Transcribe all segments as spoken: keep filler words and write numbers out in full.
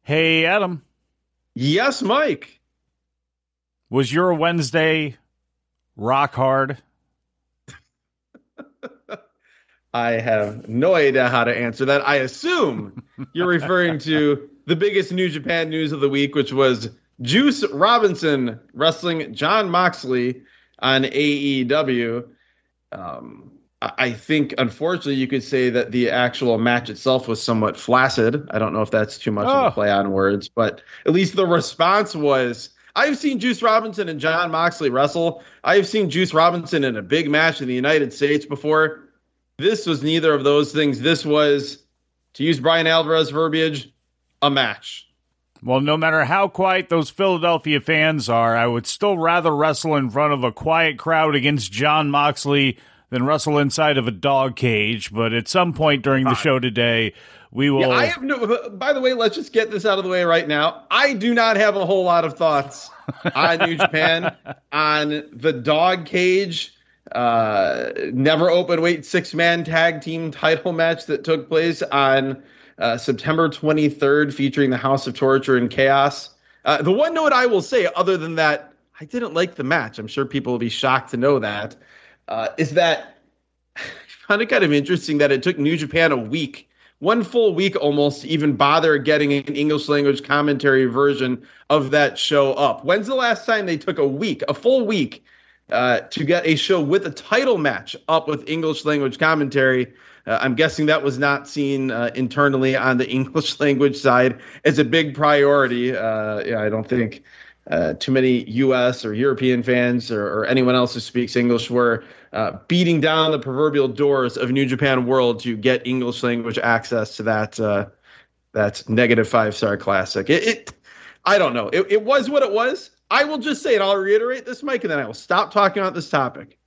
Hey, Adam. Yes, Mike. Was your Wednesday rock hard? I have no idea how to answer that. I assume you're referring to the biggest New Japan news of the week, which was Juice Robinson wrestling Jon Moxley on A E W. Um, I think, unfortunately, you could say that the actual match itself was somewhat flaccid. I don't know if that's too much Oh. of a play on words, but at least the response was, I've seen Juice Robinson and Jon Moxley wrestle. I've seen Juice Robinson in a big match in the United States before. This was neither of those things. This was, to use Brian Alvarez verbiage, a match. Well, no matter how quiet those Philadelphia fans are, I would still rather wrestle in front of a quiet crowd against Jon Moxley than wrestle inside of a dog cage. But at some point during the show today, we will... Yeah, I have no... By the way, let's just get this out of the way right now. I do not have a whole lot of thoughts on New Japan, on the dog cage, uh, never open weight six-man tag team title match that took place on uh, September twenty-third, featuring the House of Torture and Chaos. Uh, the one note I will say, other than that, I didn't like the match. I'm sure people will be shocked to know that. Uh, is that I found it kind of interesting that it took New Japan a week, one full week almost, to even bother getting an English language commentary version of that show up. When's the last time they took a week, a full week, uh, to get a show with a title match up with English language commentary? Uh, I'm guessing that was not seen uh, internally on the English language side as a big priority. Uh, yeah, I don't think uh, too many U S or European fans or, or anyone else who speaks English were uh, beating down the proverbial doors of New Japan World to get English language access to that uh, that negative five star classic. It, it I don't know. It, it was what it was. I will just say, and I'll reiterate this, Mike, and then I will stop talking about this topic.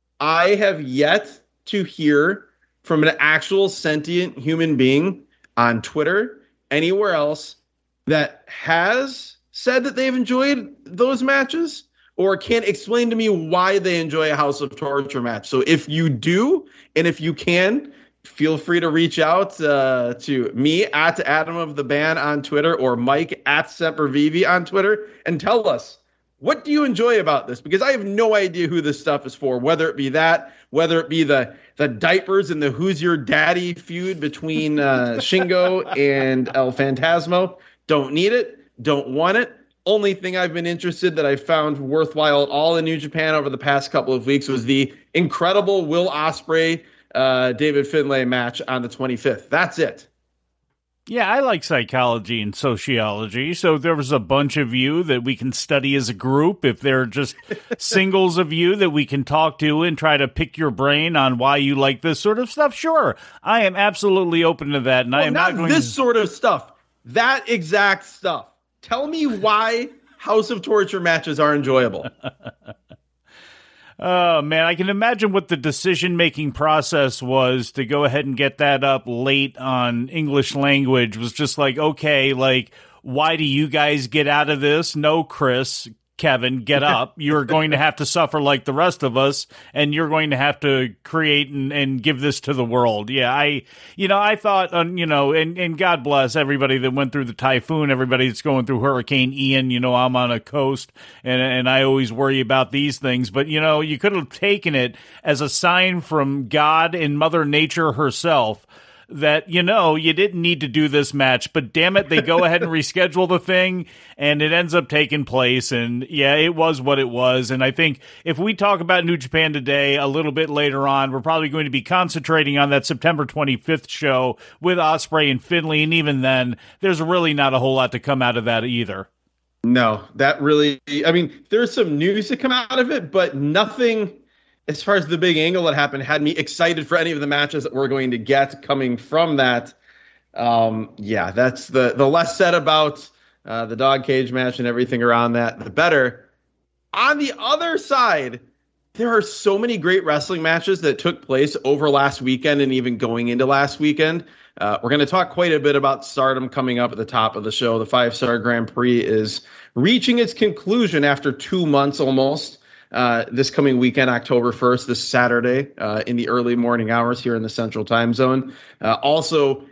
I have yet to hear from an actual sentient human being on Twitter, anywhere else, that has said that they've enjoyed those matches or can explain to me why they enjoy a House of Torture match. So if you do, and if you can, feel free to reach out uh, to me at Adam of the Band on Twitter or Mike at Sempervivi on Twitter and tell us, what do you enjoy about this? Because I have no idea who this stuff is for, whether it be that, whether it be the the diapers and the Who's Your Daddy feud between uh, Shingo and El Phantasmo. Don't need it. Don't want it. Only thing I've been interested that I found worthwhile at all in New Japan over the past couple of weeks was the incredible Will Ospreay, uh, David Finlay match on the twenty-fifth. That's it. Yeah, I like psychology and sociology, so there was a bunch of you that we can study as a group. If there are just singles of you that we can talk to and try to pick your brain on why you like this sort of stuff, sure. I am absolutely open to that, and well, I am not, not going this to... sort of stuff. That exact stuff. Tell me why House of Torture matches are enjoyable. Oh, man, I can imagine what the decision-making process was to go ahead and get that up late on English language. It was just like, okay, like, why do you guys get out of this? No, Chris, Kevin, get up. You're going to have to suffer like the rest of us, and you're going to have to create and, and give this to the world. Yeah, I, you know, I thought, um, you know, and, and God bless everybody that went through the typhoon, everybody that's going through Hurricane Ian. You know, I'm on a coast, and and I always worry about these things. But, you know, you could have taken it as a sign from God and Mother Nature herself that, you know, you didn't need to do this match, but damn it, they go ahead and reschedule the thing, and it ends up taking place, and yeah, it was what it was. And I think if we talk about New Japan today a little bit later on, we're probably going to be concentrating on that September twenty-fifth show with Ospreay and Finlay, and even then, there's really not a whole lot to come out of that either. No, that really, I mean, there's some news to come out of it, but nothing... As far as the big angle that happened, had me excited for any of the matches that we're going to get coming from that. Um, yeah, that's the, the less said about uh, the dog cage match and everything around that, the better. On the other side, there are so many great wrestling matches that took place over last weekend and even going into last weekend. Uh, we're going to talk quite a bit about Stardom coming up at the top of the show. The five-star Grand Prix is reaching its conclusion after two months almost. Uh, this coming weekend, October first, this Saturday, uh, in the early morning hours here in the Central Time Zone. Uh, also,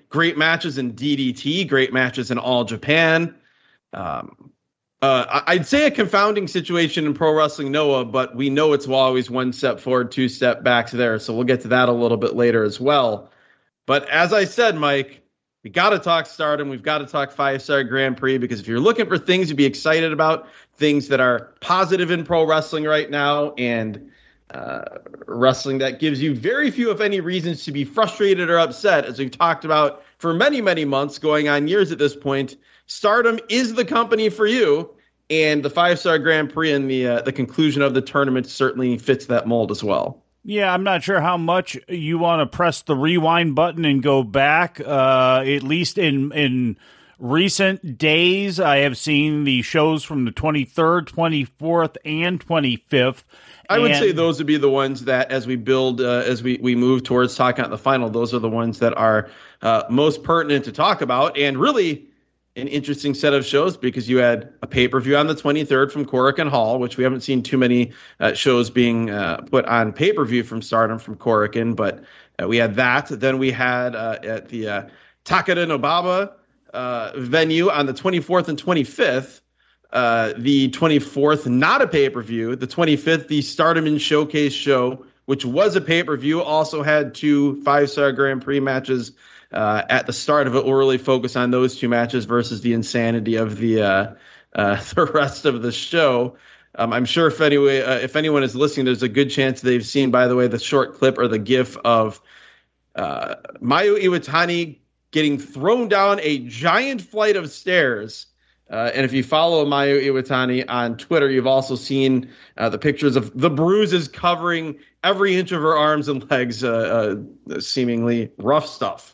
great matches in D D T, great matches in All Japan. Um, uh, I'd say a confounding situation in Pro Wrestling Noah, but we know it's always one step forward, two step backs there. So we'll get to that a little bit later as well. But as I said, Mike, we got to talk Stardom. We've got to talk five-star Grand Prix, because if you're looking for things to be excited about, things that are positive in pro wrestling right now, and uh, wrestling that gives you very few, if any, reasons to be frustrated or upset, as we've talked about for many, many months, going on years at this point, Stardom is the company for you, and the five-star Grand Prix and the uh, the conclusion of the tournament certainly fits that mold as well. Yeah, I'm not sure how much you want to press the rewind button and go back. Uh, at least in in recent days, I have seen the shows from the twenty-third, twenty-fourth, and twenty-fifth. I would and, say those would be the ones that, as we build, uh, as we, we move towards talking about the final, those are the ones that are uh, most pertinent to talk about. And really an interesting set of shows, because you had a pay-per-view on the twenty-third from Korakuen Hall, which we haven't seen too many uh, shows being uh, put on pay-per-view from Stardom from Korakuen, but uh, we had that. Then we had uh, at the uh, Takeda Nobaba uh, venue on the twenty-fourth and twenty-fifth, uh, the twenty-fourth, not a pay-per-view, the twenty-fifth, the Stardom in Showcase show, which was a pay-per-view, also had two five-star Grand Prix matches Uh, at the start of it. We'll really focus on those two matches versus the insanity of the uh, uh, the rest of the show. Um, I'm sure if anyway, uh, if anyone is listening, there's a good chance they've seen, by the way, the short clip or the GIF of uh, Mayu Iwatani getting thrown down a giant flight of stairs. Uh, and if you follow Mayu Iwatani on Twitter, you've also seen uh, the pictures of the bruises covering every inch of her arms and legs, uh, uh, seemingly rough stuff.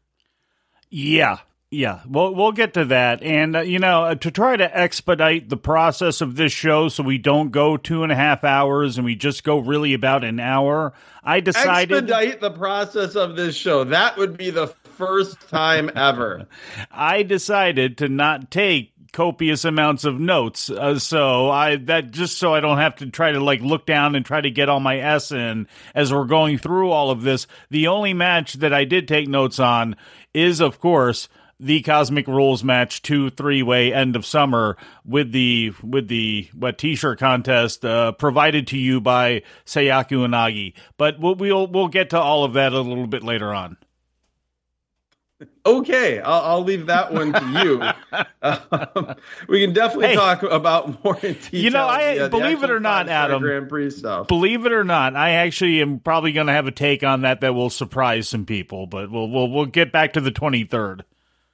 Yeah, yeah. We'll, we'll get to that. And, uh, you know, to try to expedite the process of this show so we don't go two and a half hours and we just go really about an hour, I decided... Expedite the process of this show. That would be the first time ever. I decided to not take copious amounts of notes. Uh, so I that just so I don't have to try to like look down and try to get all my S in as we're going through all of this. The only match that I did take notes on is, of course, the Cosmic Rules match, two three-way end of summer with the with the what t-shirt contest uh, provided to you by Sayaku Inagi. But we'll, we'll we'll get to all of that a little bit later on. Okay, I'll, I'll leave that one to you. um, we can definitely hey, talk about more in detail. You know, I the, uh, believe it or not, Adam. Grand Prix stuff. Believe it or not, I actually am probably going to have a take on that that will surprise some people. But we'll we'll we'll get back to the twenty-third.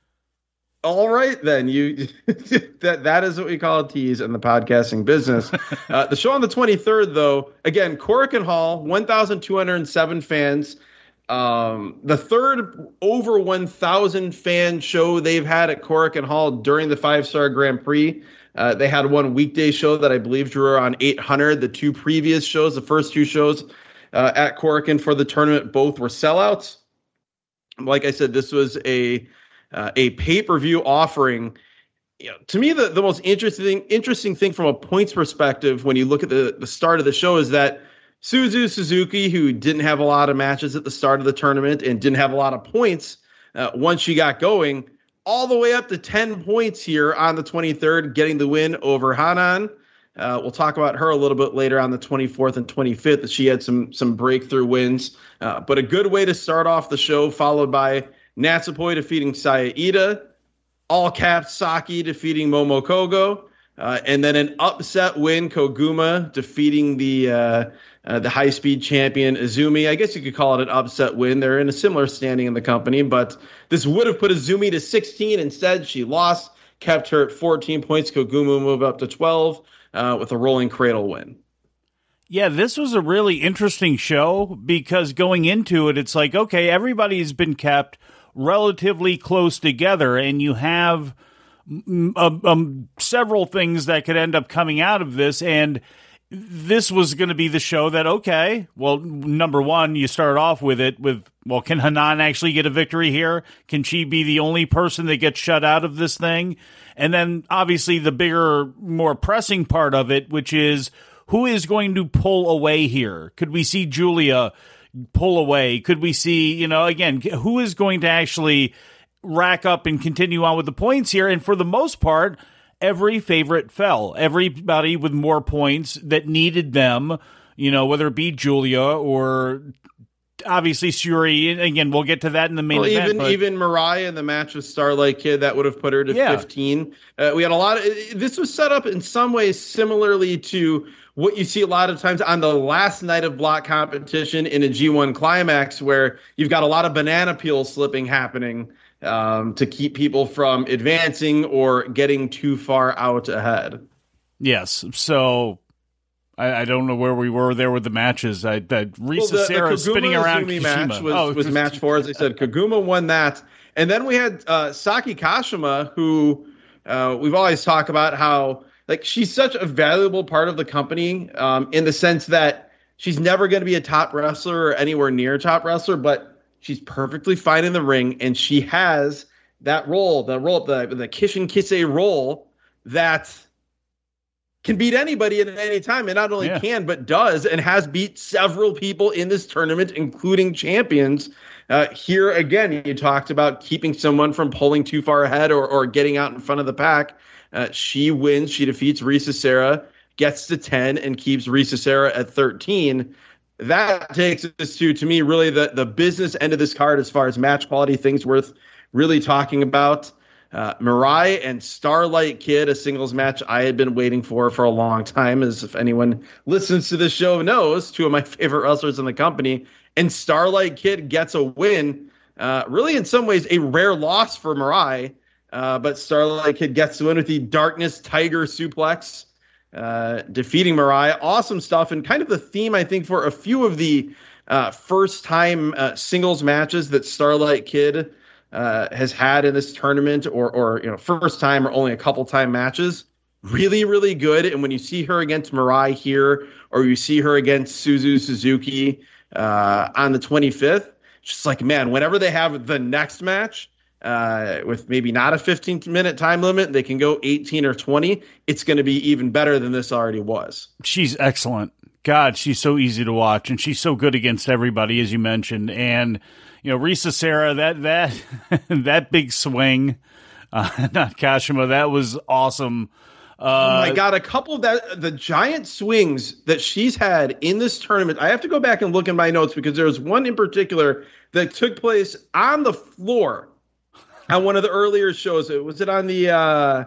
All right, then. You that that is what we call a tease in the podcasting business. Uh, the show on the twenty-third, though, again, Korakuen Hall, one thousand two hundred seven fans. Um, the third over one thousand fan show they've had at Korakuen Hall during the five-star Grand Prix. Uh, they had one weekday show that I believe drew around eight hundred. The two previous shows, the first two shows uh, at Korakuen for the tournament, both were sellouts. Like I said, this was a uh, a pay-per-view offering. You know, to me, the, the most interesting interesting thing from a points perspective when you look at the, the start of the show is that Suzu Suzuki, who didn't have a lot of matches at the start of the tournament and didn't have a lot of points uh, once she got going, all the way up to ten points here on the twenty-third, getting the win over Hanan. Uh, we'll talk about her a little bit later on the twenty-fourth and twenty-fifth, that she had some some breakthrough wins. Uh, but a good way to start off the show, followed by Natsupoi defeating Saya Ida, all caps Saki defeating Momo Kogo, uh, and then an upset win, Koguma defeating the uh, uh, the high-speed champion Izumi. I guess you could call it an upset win. They're in a similar standing in the company, but this would have put Izumi to sixteen. Instead, she lost, kept her at fourteen points. Koguma moved up to twelve uh, with a rolling cradle win. Yeah, this was a really interesting show because going into it, it's like, okay, everybody's been kept relatively close together, and you have um, um, several things that could end up coming out of this, and this was going to be the show that, okay, well, number one, you start off with it with, well, can Hanan actually get a victory here? Can she be the only person that gets shut out of this thing? And then, obviously, the bigger, more pressing part of it, which is, who is going to pull away here? Could we see Julia, pull away? Could we see, you know, again, who is going to actually rack up and continue on with the points here? And for the most part, every favorite fell. Everybody with more points that needed them, you know, whether it be Julia or obviously Syuri. And again, we'll get to that in the main well, event. Even but, even Mariah in the match with Starlight Kid, that would have put her to yeah. fifteen. Uh, we had a lot of this was set up in some ways similarly to what you see a lot of times on the last night of block competition in a G one climax, where you've got a lot of banana peel slipping happening um, to keep people from advancing or getting too far out ahead. Yes. So I, I don't know where we were there with the matches. I, that Risa well, the, Sera the spinning around Azumi Kishima. match was, oh, was match four, as I said. Koguma won that. And then we had uh, Saki Kashima, who uh, we've always talked about how like she's such a valuable part of the company um, in the sense that she's never going to be a top wrestler or anywhere near a top wrestler, but she's perfectly fine in the ring, and she has that role, the role, the the Kishin Kisei role that can beat anybody at any time, and not only yeah. can, but does, and has beat several people in this tournament, including champions. Uh, here again, you talked about keeping someone from pulling too far ahead or, or getting out in front of the pack. Uh, she wins. She defeats Risa Sera, gets to ten, and keeps Risa Sera at thirteen. That takes us to, to me, really the, the business end of this card as far as match quality, things worth really talking about. Uh, Mirai and Starlight Kid, a singles match I had been waiting for for a long time, as if anyone listens to this show knows, two of my favorite wrestlers in the company. And Starlight Kid gets a win. Uh, really, in some ways, a rare loss for Mirai. Uh, but Starlight Kid gets the win with the Darkness Tiger suplex, uh, defeating Mirai. Awesome stuff, and kind of the theme, I think, for a few of the uh, first-time uh, singles matches that Starlight Kid uh, has had in this tournament, or, or you know, first-time or only a couple-time matches. Really, really good. And when you see her against Mirai here, or you see her against Suzu Suzuki uh, on the twenty-fifth, it's just like, man, whenever they have the next match, Uh, with maybe not a fifteen minute time limit, they can go eighteen or twenty. It's going to be even better than this already was. She's excellent. God, she's so easy to watch, and she's so good against everybody, as you mentioned. And, you know, Risa Sera, that, that, that big swing, uh, not Kashima, that was awesome. Uh, oh my God, a couple of that, the giant swings that she's had in this tournament. I have to go back and look in my notes because there was one in particular that took place on the floor on one of the earlier shows. Was it on the uh,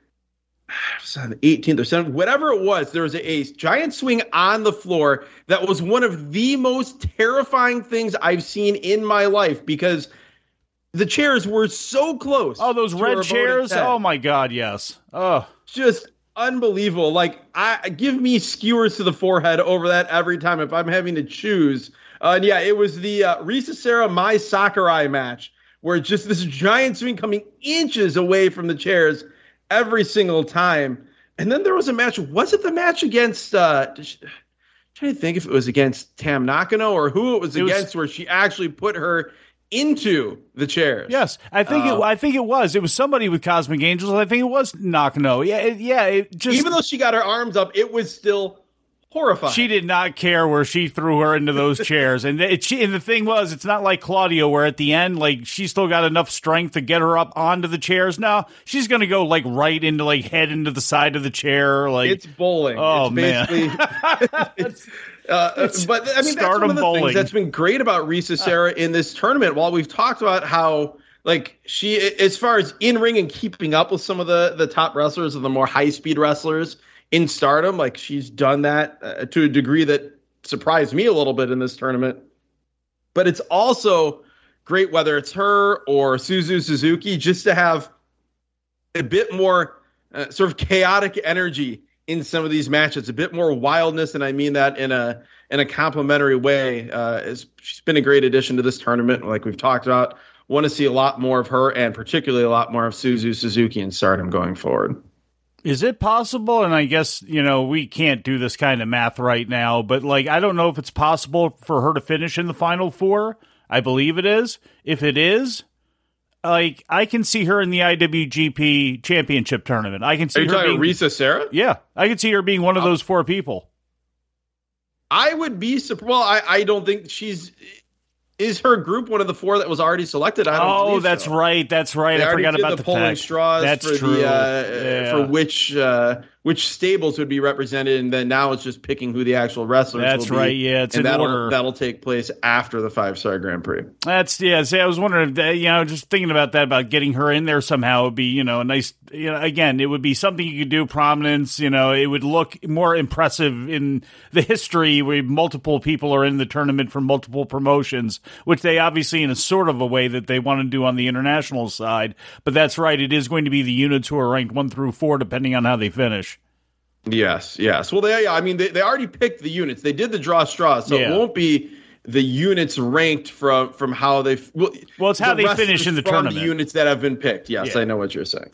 it was on the eighteenth or seventeenth? Whatever it was, there was a, a giant swing on the floor that was one of the most terrifying things I've seen in my life because the chairs were so close. Oh, those red chairs? Oh my God, yes. Oh, just unbelievable. Like, I give me skewers to the forehead over that every time if I'm having to choose. Uh, and yeah, it was the uh, Risa Sera Mai Sakurai match, where just this giant swing coming inches away from the chairs every single time. And then there was a match. Was it the match against, uh, she, I'm trying to think if it was against Tam Nakano or who it was it against, was, where she actually put her into the chairs. Yes, I think uh, it. I think it was. It was somebody with Cosmic Angels. I think it was Nakano. Yeah, it, yeah. It just even though she got her arms up, it was still horrifying. She did not care where she threw her into those chairs, and it, she, and the thing was, it's not like Claudio, where at the end, like she still got enough strength to get her up onto the chairs. Now she's gonna go like right into like head into the side of the chair. Like it's bowling. Oh it's man. it's, uh, but I mean, that's one of the bowling. things that's been great about Risa Sera in this tournament. While we've talked about how, like, she, as far as in ring and keeping up with some of the the top wrestlers and the more high speed wrestlers in Stardom, like she's done that uh, to a degree that surprised me a little bit in this tournament. But it's also great, whether it's her or Suzu Suzuki, just to have a bit more uh, sort of chaotic energy in some of these matches, a bit more wildness, and I mean that in a in a complimentary way. Uh, is she's been a great addition to this tournament, like we've talked about. Want to see a lot more of her, and particularly a lot more of Suzu Suzuki in Stardom going forward. Is it possible? And I guess, you know, we can't do this kind of math right now, but like, I don't know if it's possible for her to finish in the Final Four. I believe it is. If it is, like, I can see her in the I W G P Championship tournament. I can see Are you her talking being Risa Sera? Yeah, I can see her being one of those four people. I would be surprised. Well, I, I don't think she's. Is her group one of the four that was already selected? I don't oh, that's so. right. That's right. They I forgot did about the, the pulling fact. straws That's for true. the uh, yeah. for which uh, which stables would be represented, and then now it's just picking who the actual wrestlers. That's will be, right. Yeah, it's and in that'll, order. That'll take place after the five star Grand Prix. That's yeah. See, I was wondering, if, you know, just thinking about that, about getting her in there somehow would be, you know, a nice. You know, again, it would be something you could do. Prominence. You know, it would look more impressive in the history where multiple people are in the tournament from multiple promotions, which they obviously, in a sort of a way that they want to do on the international side. But that's right. It is going to be the units who are ranked one through four, depending on how they finish. Yes, yes. Well, they, I mean, they, they already picked the units. They did the draw straws, so yeah. It won't be the units ranked from from how they. Well, well it's how the they finish in the from tournament. The units that have been picked. Yes, yeah. I know what you're saying.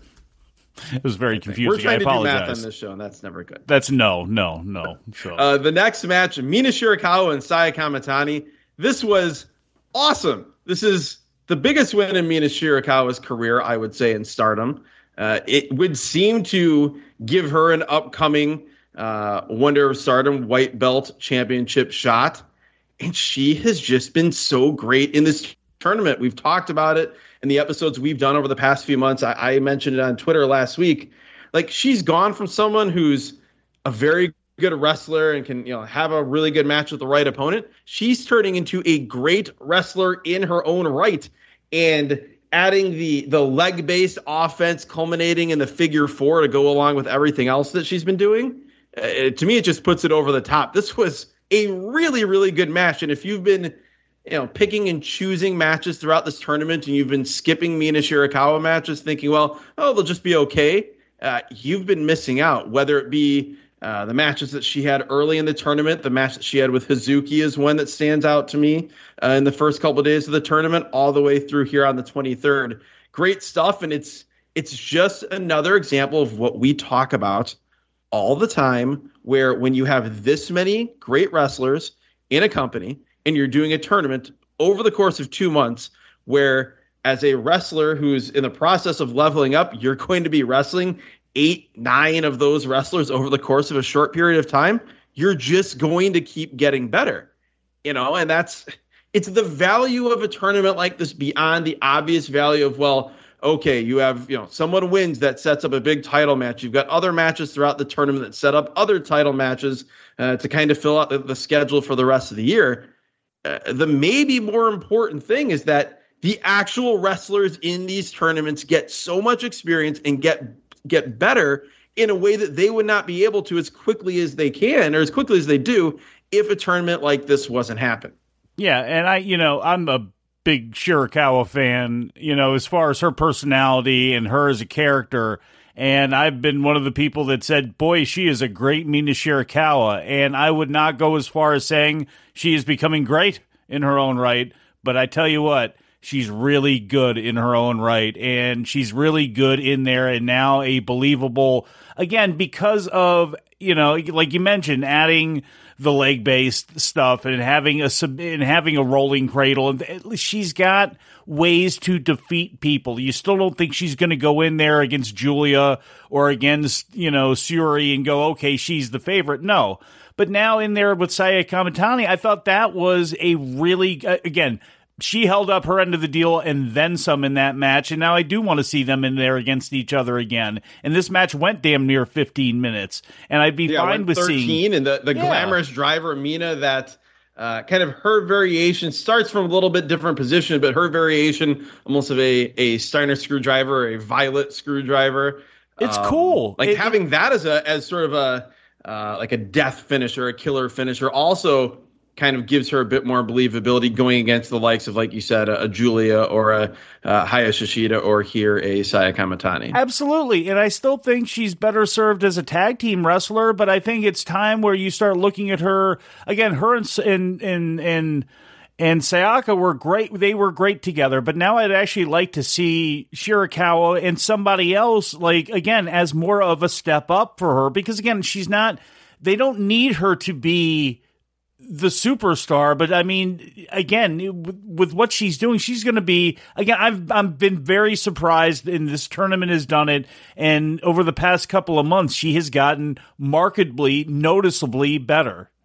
It was very confusing. We're trying I to apologize. do math on this show, and that's never good. That's no, no, no. So. Uh, the next match, Mina Shirakawa and Saya Kamatani. This was awesome. This is the biggest win in Mina Shirakawa's career, I would say, in Stardom. Uh, it would seem to give her an upcoming uh, Wonder of Stardom white belt championship shot. And she has just been so great in this tournament. We've talked about it in the episodes we've done over the past few months. I, I mentioned it on Twitter last week. Like, she's gone from someone who's a very good wrestler and can, you know, have a really good match with the right opponent. She's turning into a great wrestler in her own right, and adding the the leg-based offense culminating in the figure four to go along with everything else that she's been doing. Uh, to me, it just puts it over the top. This was a really, really good match. And if you've been, you know, picking and choosing matches throughout this tournament, and you've been skipping Mina Shirakawa matches thinking, well, oh, they'll just be okay, uh, you've been missing out. Whether it be uh, the matches that she had early in the tournament, the match that she had with Hazuki is one that stands out to me uh, in the first couple of days of the tournament, all the way through here on the twenty-third. Great stuff, and it's it's just another example of what we talk about all the time, where when you have this many great wrestlers in a company and you're doing a tournament over the course of two months, where as a wrestler who's in the process of leveling up, you're going to be wrestling eight, nine of those wrestlers over the course of a short period of time, you're just going to keep getting better, you know, and that's, it's the value of a tournament like this beyond the obvious value of, well, okay, you have, you know, someone wins that sets up a big title match. You've got other matches throughout the tournament that set up other title matches uh, to kind of fill out the, the schedule for the rest of the year. Uh, the maybe more important thing is that the actual wrestlers in these tournaments get so much experience and get get better in a way that they would not be able to as quickly as they can, or as quickly as they do, if a tournament like this wasn't happening. Yeah, and I, you know, I'm a big Shirakawa fan, you know, as far as her personality and her as a character. And I've been one of the people that said, boy, she is a great Mina Shirakawa. And I would not go as far as saying she is becoming great in her own right. But I tell you what, she's really good in her own right. And she's really good in there, and now a believable, again, because of, you know, like you mentioned, adding the leg-based stuff and having a and having a rolling cradle, and at least she's got ways to defeat people. You still don't think she's going to go in there against Julia or against, you know, Syuri and go, okay, she's the favorite. No, but now in there with Saya Kamatani, I thought that was a really, again, she held up her end of the deal and then some in that match, and now I do want to see them in there against each other again. And this match went damn near fifteen minutes, and I'd be yeah, fine with thirteen, seeing. And the, the yeah. glamorous driver, Mina, that uh, kind of her variation starts from a little bit different position, but her variation almost of a, a Steiner screwdriver, a violet screwdriver. It's um, cool. Like it, having that as a as sort of a uh, like a death finisher, a killer finisher, also kind of gives her a bit more believability going against the likes of, like you said, a, a Julia or a, a Haya Shishida, or here a Saya Kamatani. Absolutely. And I still think she's better served as a tag team wrestler, but I think it's time where you start looking at her again. Her and and and and, and Sayaka were great. They were great together, but now I'd actually like to see Shirakawa and somebody else, like, again, as more of a step up for her, because again, she's not, they don't need her to be the superstar, but I mean, again, with what she's doing, she's going to be, again, I've I've been very surprised, and this tournament has done it, and over the past couple of months, she has gotten markedly, noticeably better.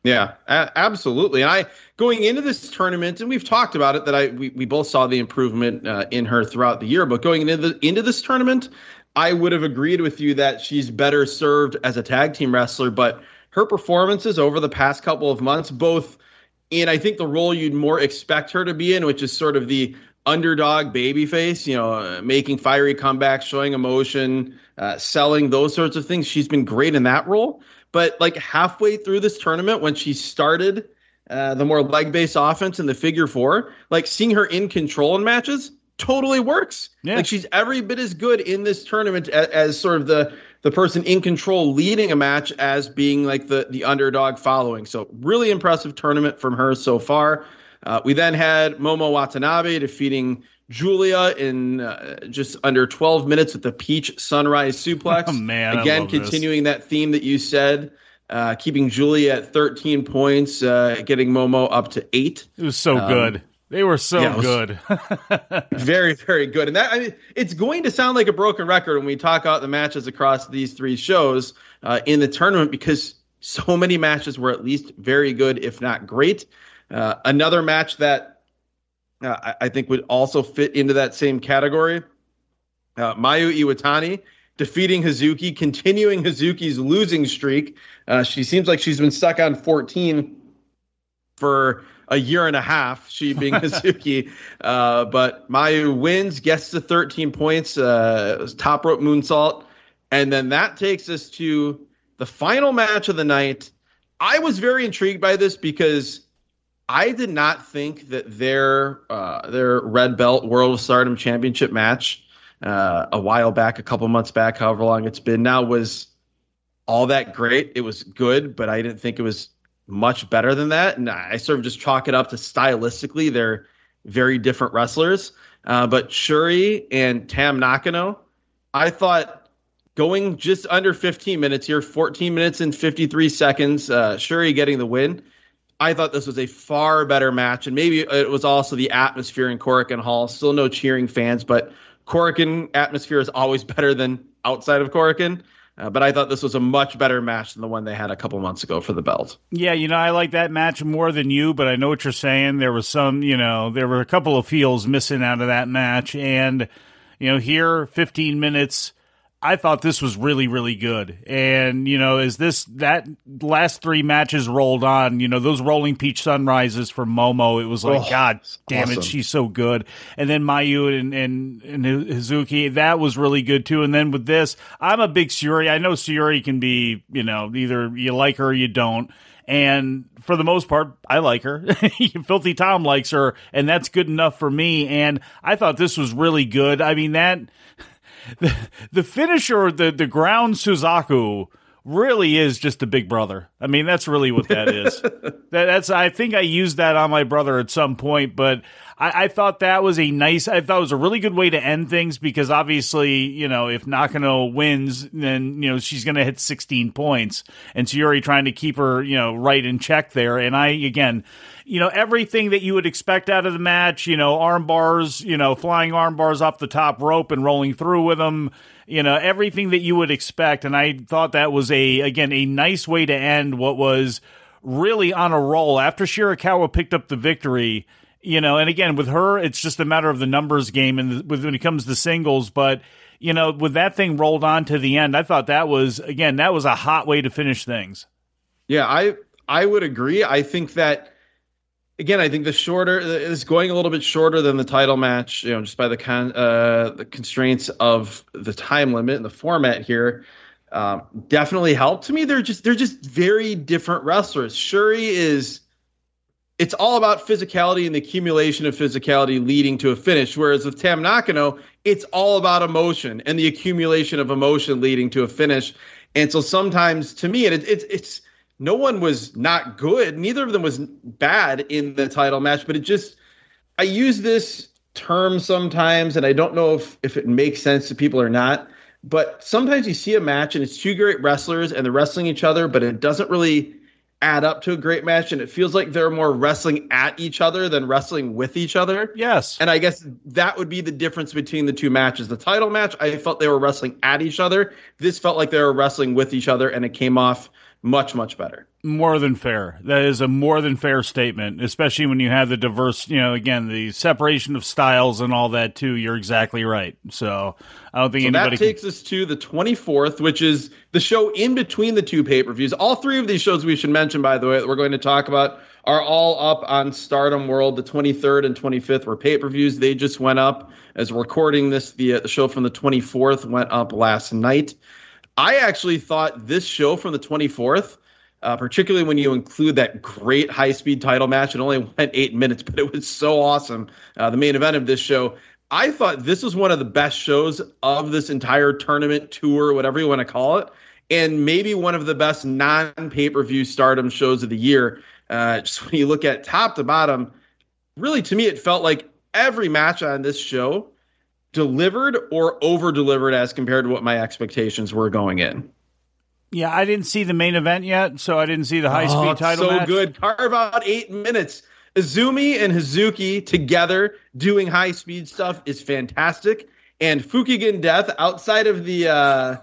Yeah, a- absolutely. And I going into this tournament, and we've talked about it that I we, we both saw the improvement uh, in her throughout the year. But going into the, into this tournament, I would have agreed with you that she's better served as a tag team wrestler. But her performances over the past couple of months, both in I think the role you'd more expect her to be in, which is sort of the underdog babyface, you know, uh, making fiery comebacks, showing emotion, uh, selling those sorts of things. She's been great in that role. But like halfway through this tournament, when she started uh, the more leg-based offense in the figure four, like seeing her in control in matches totally works. Yeah. Like she's every bit as good in this tournament as, as sort of the the person in control leading a match as being like the the underdog following. So really impressive tournament from her so far. Uh, we then had Momo Watanabe defeating Julia in uh, just under twelve minutes with the Peach Sunrise Suplex. Oh, man, Again, continuing this. That theme that you said, uh, keeping Julia at thirteen points, uh, getting Momo up to eight. It was so um, good. They were so yeah, good. very, very good. And that I mean, it's going to sound like a broken record when we talk about the matches across these three shows uh, in the tournament because so many matches were at least very good, if not great. Uh, another match that uh, I, I think would also fit into that same category, uh, Mayu Iwatani defeating Hazuki, continuing Hazuki's losing streak. Uh, she seems like she's been stuck on fourteen for a year and a half, she being Hazuki. Uh, but Mayu wins, gets to thirteen points, uh, top rope moonsault. And then that takes us to the final match of the night. I was very intrigued by this because I did not think that their uh, their Red Belt World of Stardom Championship match uh, a while back, a couple months back, however long it's been now, was all that great. It was good, but I didn't think it was much better than that. And I sort of just chalk it up to stylistically, they're very different wrestlers. Uh, but Shuri and Tam Nakano, I thought going just under fifteen minutes here, fourteen minutes and fifty-three seconds, uh, Shuri getting the win. I thought this was a far better match, and maybe it was also the atmosphere in Korakuen Hall. Still no cheering fans, but Korakuen atmosphere is always better than outside of Korakuen. Uh, but I thought this was a much better match than the one they had a couple months ago for the belt. Yeah, you know, I like that match more than you, but I know what you're saying. There was some, you know, there were a couple of feels missing out of that match. And, you know, here, fifteen minutes, I thought this was really, really good. And, you know, as this, that last three matches rolled on, you know, those Rolling Peach Sunrises for Momo, it was like, oh, God damn awesome. It, she's so good. And then Mayu and, and, and Hazuki, that was really good too. And then with this, I'm a big Syuri. I know Syuri can be, you know, either you like her or you don't. And for the most part, I like her. Filthy Tom likes her, and that's good enough for me. And I thought this was really good. I mean, that... The, the finisher, the, the ground Suzaku, really is just a big brother. I mean, that's really what that is. that, that's I think I used that on my brother at some point, but I, I thought that was a nice, I thought it was a really good way to end things because obviously, you know, if Nakano wins, then, you know, she's going to hit sixteen points. And Syuri trying to keep her, you know, right in check there. And I, again, you know, everything that you would expect out of the match, you know, arm bars, you know, flying arm bars off the top rope and rolling through with them, you know, everything that you would expect. And I thought that was a, again, a nice way to end what was really on a roll after Shirakawa picked up the victory, you know, and again, with her, it's just a matter of the numbers game and with, when it comes to singles, but you know, with that thing rolled on to the end, I thought that was, again, that was a hot way to finish things. Yeah, I, I would agree. I think that, Again, I think the shorter is going a little bit shorter than the title match, you know, just by the con, uh, the constraints of the time limit and the format here. Um, definitely helped. To me, they're just they're just very different wrestlers. Shuri is, it's all about physicality and the accumulation of physicality leading to a finish. Whereas with Tam Nakano, it's all about emotion and the accumulation of emotion leading to a finish. And so sometimes, to me, it, it it's it's. No one was not good. Neither of them was bad in the title match, but it just, I use this term sometimes, and I don't know if, if it makes sense to people or not, but sometimes you see a match and it's two great wrestlers and they're wrestling each other, but it doesn't really add up to a great match, and it feels like they're more wrestling at each other than wrestling with each other. Yes. And I guess that would be the difference between the two matches. The title match, I felt they were wrestling at each other. This felt like they were wrestling with each other, and it came off much, much better. More than fair. That is a more than fair statement, especially when you have the diverse, you know, again, the separation of styles and all that too. You're exactly right. So I don't think so anybody that takes can... us to the twenty-fourth, which is the show in between the two pay-per-views. All three of these shows we should mention, by the way, that we're going to talk about are all up on Stardom World. The twenty-third and twenty-fifth were pay-per-views. They just went up. As we're recording this, the, uh, the show from the twenty-fourth went up last night. I actually thought this show from the twenty-fourth, uh, particularly when you include that great high-speed title match, it only went eight minutes, but it was so awesome. Uh, the main event of this show, I thought this was one of the best shows of this entire tournament, tour, whatever you want to call it, and maybe one of the best non-pay-per-view Stardom shows of the year. Uh, just when you look at top to bottom, really, to me, it felt like every match on this show delivered or over-delivered as compared to what my expectations were going in. Yeah, I didn't see the main event yet, so I didn't see the high-speed oh, title so match. So good. Carve out eight minutes. Izumi and Hazuki together doing high-speed stuff is fantastic. And Fukigen Death, outside of the uh,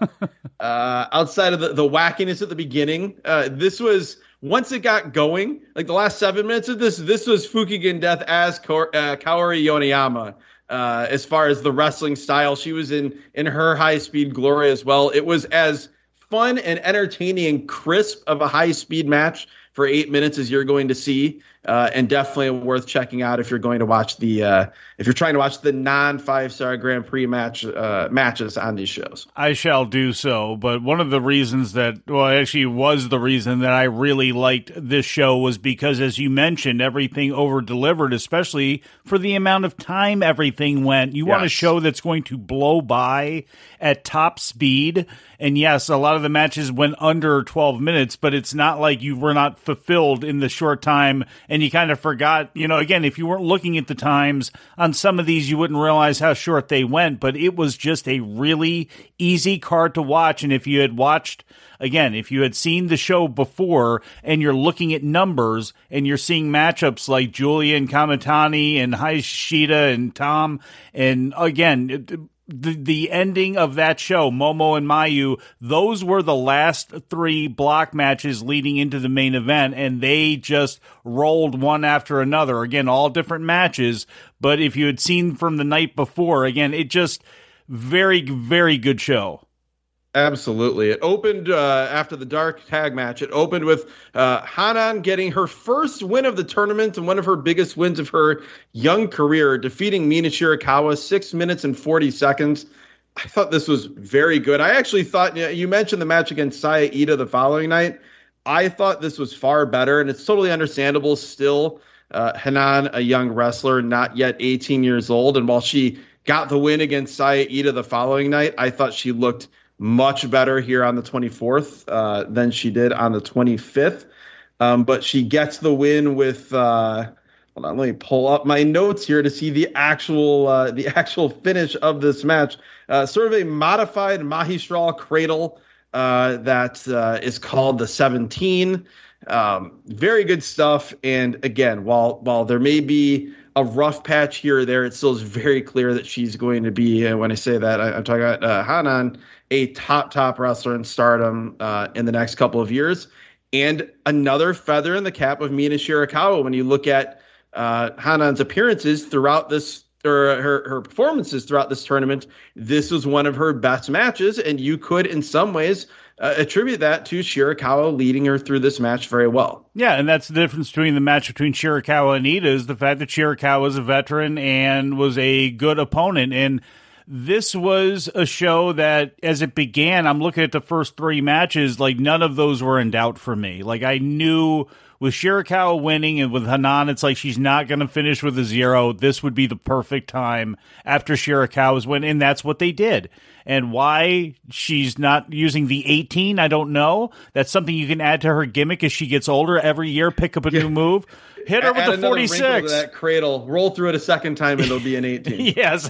uh, outside of the, the wackiness at the beginning, uh, this was... Once it got going, like the last seven minutes of this, this was Fukigen Death as Ko- uh, Kaori Yoneyama. Uh, as far as the wrestling style, she was in in her high-speed glory as well. It was as fun and entertaining and crisp of a high-speed match for eight minutes as you're going to see, uh, and definitely worth checking out if you're going to watch the uh, if you're trying to watch the non-five-star Grand Prix match uh, matches on these shows. I shall do so, but one of the reasons that, well, actually was the reason that I really liked this show was because, as you mentioned, everything over-delivered, especially for the amount of time everything went. You yes. want a show that's going to blow by at top speed, and yes, a lot of the matches went under twelve minutes, but it's not like you were not fulfilled in the short time, and you kind of forgot, you know, again, if you weren't looking at the times on some of these, you wouldn't realize how short they went, but it was just a really easy card to watch. And if you had watched, again, if you had seen the show before and you're looking at numbers and you're seeing matchups like Julia and Kamitani and Hayashida and Tom, and again, it, The the ending of that show, Momo and Mayu, those were the last three block matches leading into the main event, and they just rolled one after another. Again, all different matches, but if you had seen from the night before, again, it just very, very good show. Absolutely. It opened uh, after the dark tag match. It opened with uh, Hanan getting her first win of the tournament and one of her biggest wins of her young career, defeating Mina Shirakawa six minutes and forty seconds. I thought this was very good. I actually thought, you know, you mentioned the match against Saya Ida the following night. I thought this was far better, and it's totally understandable still. Uh, Hanan, a young wrestler, not yet eighteen years old, and while she got the win against Saya Ida the following night, I thought she looked much better here on the twenty-fourth uh, than she did on the twenty-fifth. Um, but she gets the win with, uh, hold on, let me pull up my notes here to see the actual uh, the actual finish of this match. Uh, sort of a modified Mahistral cradle uh, that uh, is called the seventeen. Um, very good stuff. And again, while while there may be a rough patch here or there, it still is very clear that she's going to be, and when I say that, I, I'm talking about uh, Hanan, a top, top wrestler in Stardom uh, in the next couple of years. And another feather in the cap of Mina Shirakawa when you look at uh, Hanan's appearances throughout this, or her, her performances throughout this tournament. This was one of her best matches, and you could, in some ways, uh, attribute that to Shirakawa leading her through this match very well. Yeah, and that's the difference between the match between Shirakawa and Ida, is the fact that Shirakawa is a veteran and was a good opponent. And this was a show that, as it began, I'm looking at the first three matches, like none of those were in doubt for me. Like I knew with Shirakawa winning and with Hanan, it's like she's not going to finish with a zero. This would be the perfect time after Shirakawa's win, and that's what they did. And why she's not using the eighteen, I don't know. That's something you can add to her gimmick as she gets older. Every year, pick up a yeah. new move. Hit her Add with the forty-six. To that cradle, roll through it a second time, and it'll be an eighteen. Yes.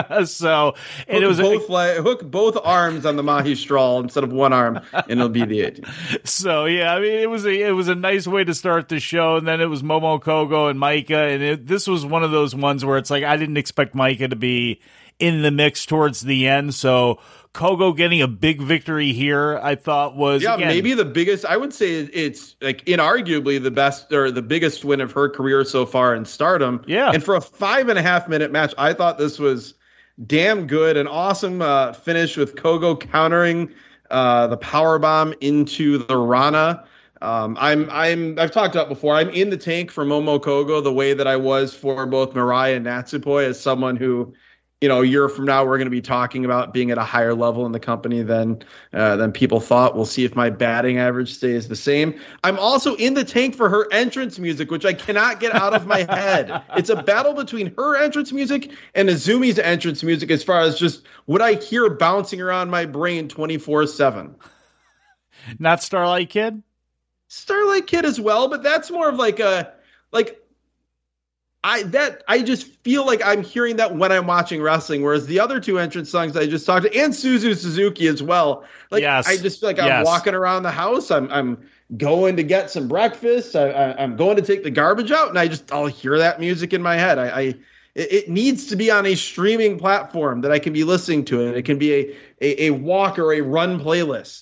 So and hook it was both a, like, hook both arms on the Mahistral instead of one arm, and it'll be the eighteen. So yeah, I mean, it was a it was a nice way to start the show, and then it was Momo Kogo and Maika, and it, this was one of those ones where it's like I didn't expect Maika to be in the mix towards the end. So Kogo getting a big victory here, I thought was yeah, again, maybe the biggest. I would say it's like inarguably the best or the biggest win of her career so far in Stardom. Yeah, and for a five and a half minute match, I thought this was damn good. An awesome uh, finish with Kogo countering uh, the power bomb into the Rana. Um, I'm I'm I've talked about before. I'm in the tank for Momo Kogo the way that I was for both Mirai and Natsupoi, as someone who, you know, a year from now we're going to be talking about being at a higher level in the company than uh, than people thought. We'll see if my batting average stays the same. I'm also in the tank for her entrance music, which I cannot get out of my head. It's a battle between her entrance music and Azumi's entrance music as far as just what I hear bouncing around my brain twenty-four seven. Not Starlight Kid? Starlight Kid as well, but that's more of like a like I that I just feel like I'm hearing that when I'm watching wrestling, whereas the other two entrance songs I just talked to, and Suzu Suzuki as well. Like yes. I just feel like I'm yes. walking around the house. I'm I'm going to get some breakfast. I, I, I'm going to take the garbage out, and I just I'll hear that music in my head. I, I it, it needs to be on a streaming platform that I can be listening to it. It can be a a, a walk or a run playlist.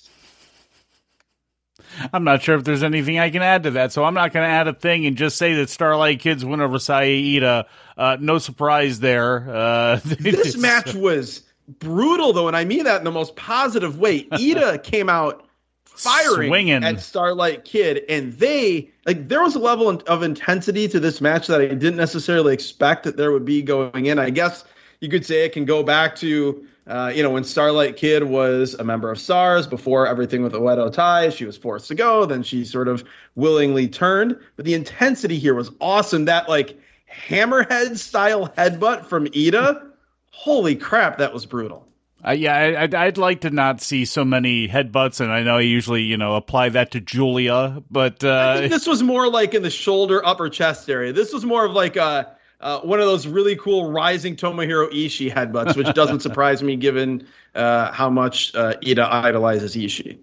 I'm not sure if there's anything I can add to that, so I'm not going to add a thing and just say that Starlight Kid's win over Saya Ida. Uh, no surprise there. Uh, this match was brutal, though, and I mean that in the most positive way. Ida came out firing swinging at Starlight Kid, and they like there was a level of intensity to this match that I didn't necessarily expect that there would be going in. I guess you could say it can go back to Uh, you know, when Starlight Kid was a member of SARS before everything with Oedo Tai, she was forced to go. Then she sort of willingly turned. But the intensity here was awesome. That like hammerhead style headbutt from Ida. Holy crap, that was brutal. Uh, yeah, I, I'd, I'd like to not see so many headbutts, and I know I usually, you know, apply that to Julia, but uh, I think this was more like in the shoulder, upper chest area. This was more of like a. Uh, one of those really cool rising Tomohiro Ishii headbutts, which doesn't surprise me given uh, how much uh, Ida idolizes Ishii.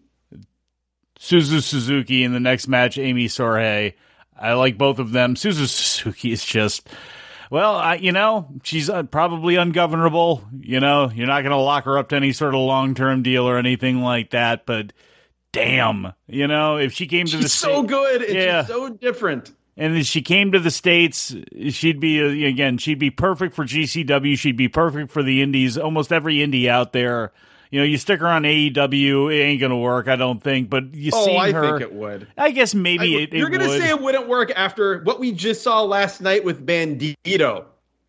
Suzu Suzuki in the next match, Amy Sorhei. I like both of them. Suzu Suzuki is just, well, I, you know, she's uh, probably ungovernable. You know, you're not going to lock her up to any sort of long-term deal or anything like that, but damn, you know, if she came to she's the so sta- good. It's yeah. just so different. And if she came to the States, she'd be, uh, again, she'd be perfect for G C W. She'd be perfect for the indies, almost every indie out there. You know, you stick her on A E W, it ain't going to work, I don't think. But you oh, see I her. think it would. I guess maybe I, it, it You're going to say it wouldn't work after what we just saw last night with Bandito.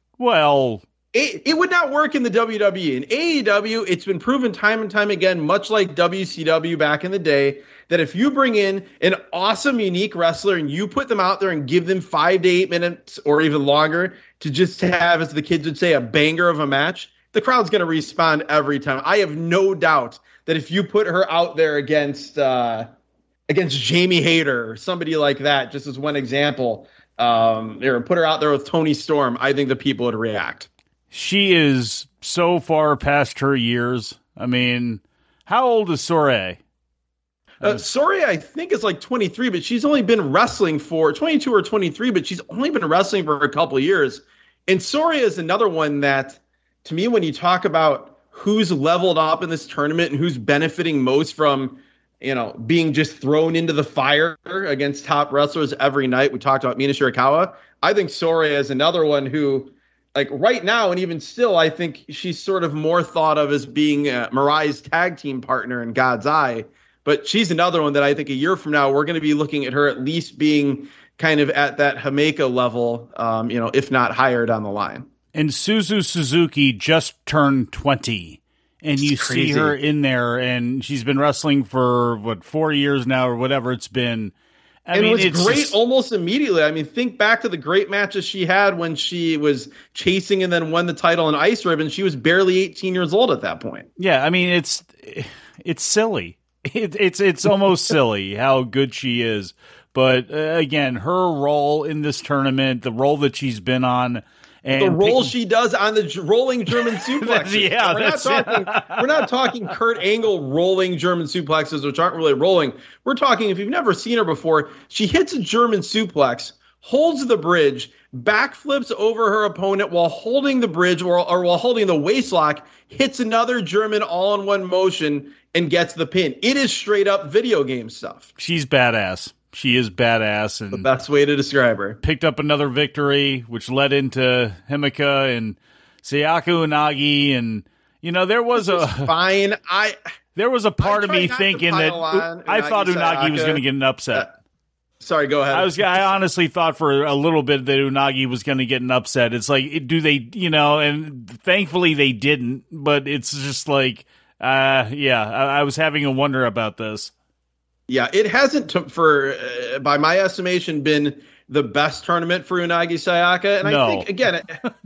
Well, it, it would not work in the W W E. In A E W, it's been proven time and time again, much like W C W back in the day, that if you bring in an awesome, unique wrestler and you put them out there and give them five to eight minutes or even longer to just have, as the kids would say, a banger of a match, the crowd's going to respond every time. I have no doubt that if you put her out there against uh, against Jamie Hayter or somebody like that, just as one example, um, or put her out there with Toni Storm, I think the people would react. She is so far past her years. I mean, how old is Sorey? Uh, Sorey, I think, is like twenty-three, but she's only been wrestling for twenty-two or twenty-three, but she's only been wrestling for a couple of years. And Sorey is another one that, to me, when you talk about who's leveled up in this tournament and who's benefiting most from, you know, being just thrown into the fire against top wrestlers every night, we talked about Mina Shirakawa. I think Sorey is another one who, like right now, and even still, I think she's sort of more thought of as being uh, Mirai's tag team partner in God's Eye. But she's another one that I think a year from now, we're going to be looking at her at least being kind of at that Himeka level, um, you know, if not higher down the line. And Suzu Suzuki just turned twenty. And you see her in there, and she's been wrestling for, what, four years now or whatever it's been. I and mean, it was it's great just, almost immediately. I mean, think back to the great matches she had when she was chasing and then won the title in Ice Ribbon. She was barely eighteen years old at that point. Yeah, I mean, it's it's silly. It, it's it's almost silly how good she is. But uh, again, her role in this tournament, the role that she's been on, and the role picking, she does on the j- rolling German suplexes. yeah, we're not that's talking. We're not talking Kurt Angle rolling German suplexes, which aren't really rolling. We're talking if you've never seen her before, she hits a German suplex, holds the bridge, backflips over her opponent while holding the bridge or, or while holding the waistlock, hits another German all-in-one motion, and gets the pin. It is straight up video game stuff. She's badass. She is badass. And the best way to describe her. Picked up another victory, which led into Himeka and Sayaka Unagi. And, you know, there was this a... fine. I... There was a part of me thinking that I thought Unagi was going to get an upset. Uh, sorry, go ahead. I was. I honestly thought for a little bit that Unagi was going to get an upset. It's like, do they, you know, and thankfully they didn't, but it's just like, uh, yeah, I, I was having a wonder about this. Yeah, it hasn't, t- for uh, by my estimation, been the best tournament for Unagi Sayaka. And no. I think, again,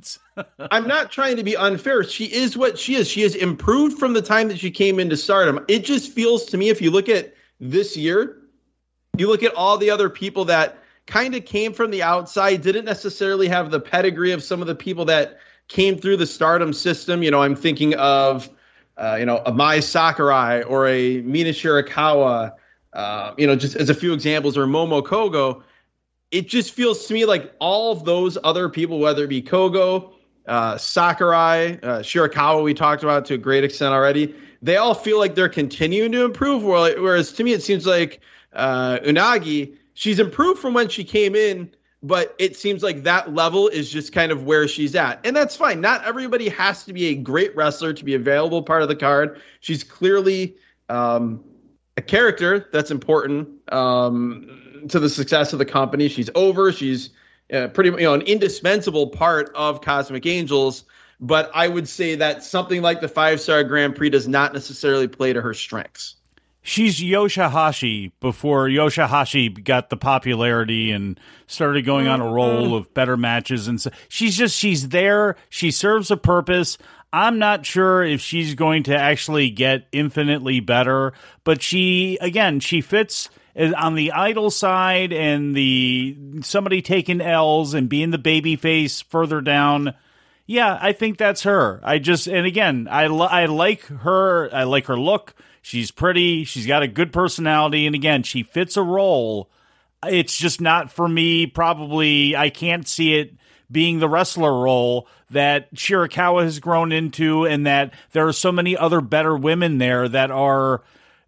I'm not trying to be unfair. She is what she is. She has improved from the time that she came into Stardom. It just feels to me, if you look at this year, you look at all the other people that kind of came from the outside, didn't necessarily have the pedigree of some of the people that came through the Stardom system. You know, I'm thinking of, uh, you know, a Mai Sakurai or a Mina Shirakawa, uh, you know, just as a few examples, or Momo Kogo. It just feels to me like all of those other people, whether it be Kogo, uh, Sakurai, uh, Shirakawa, we talked about to a great extent already, they all feel like they're continuing to improve. Whereas to me, it seems like uh, Unagi, she's improved from when she came in, but it seems like that level is just kind of where she's at. And that's fine. Not everybody has to be a great wrestler to be a valuable part of the card. She's clearly um, a character that's important um, to the success of the company. She's over. She's uh, pretty, you know, an indispensable part of Cosmic Angels. But I would say that something like the five-star Grand Prix does not necessarily play to her strengths. She's Yoshihashi before Yoshihashi got the popularity and started going on a roll of better matches. And so she's just, she's there. She serves a purpose. I'm not sure if she's going to actually get infinitely better, but she, again, she fits on the idol side and the somebody taking L's and being the baby face further down. Yeah, I think that's her. I just, and again, I, li- I like her. I like her look. She's pretty. She's got a good personality. And again, she fits a role. It's just not for me. Probably I can't see it being the wrestler role that Shirakawa has grown into, and that there are so many other better women there that are,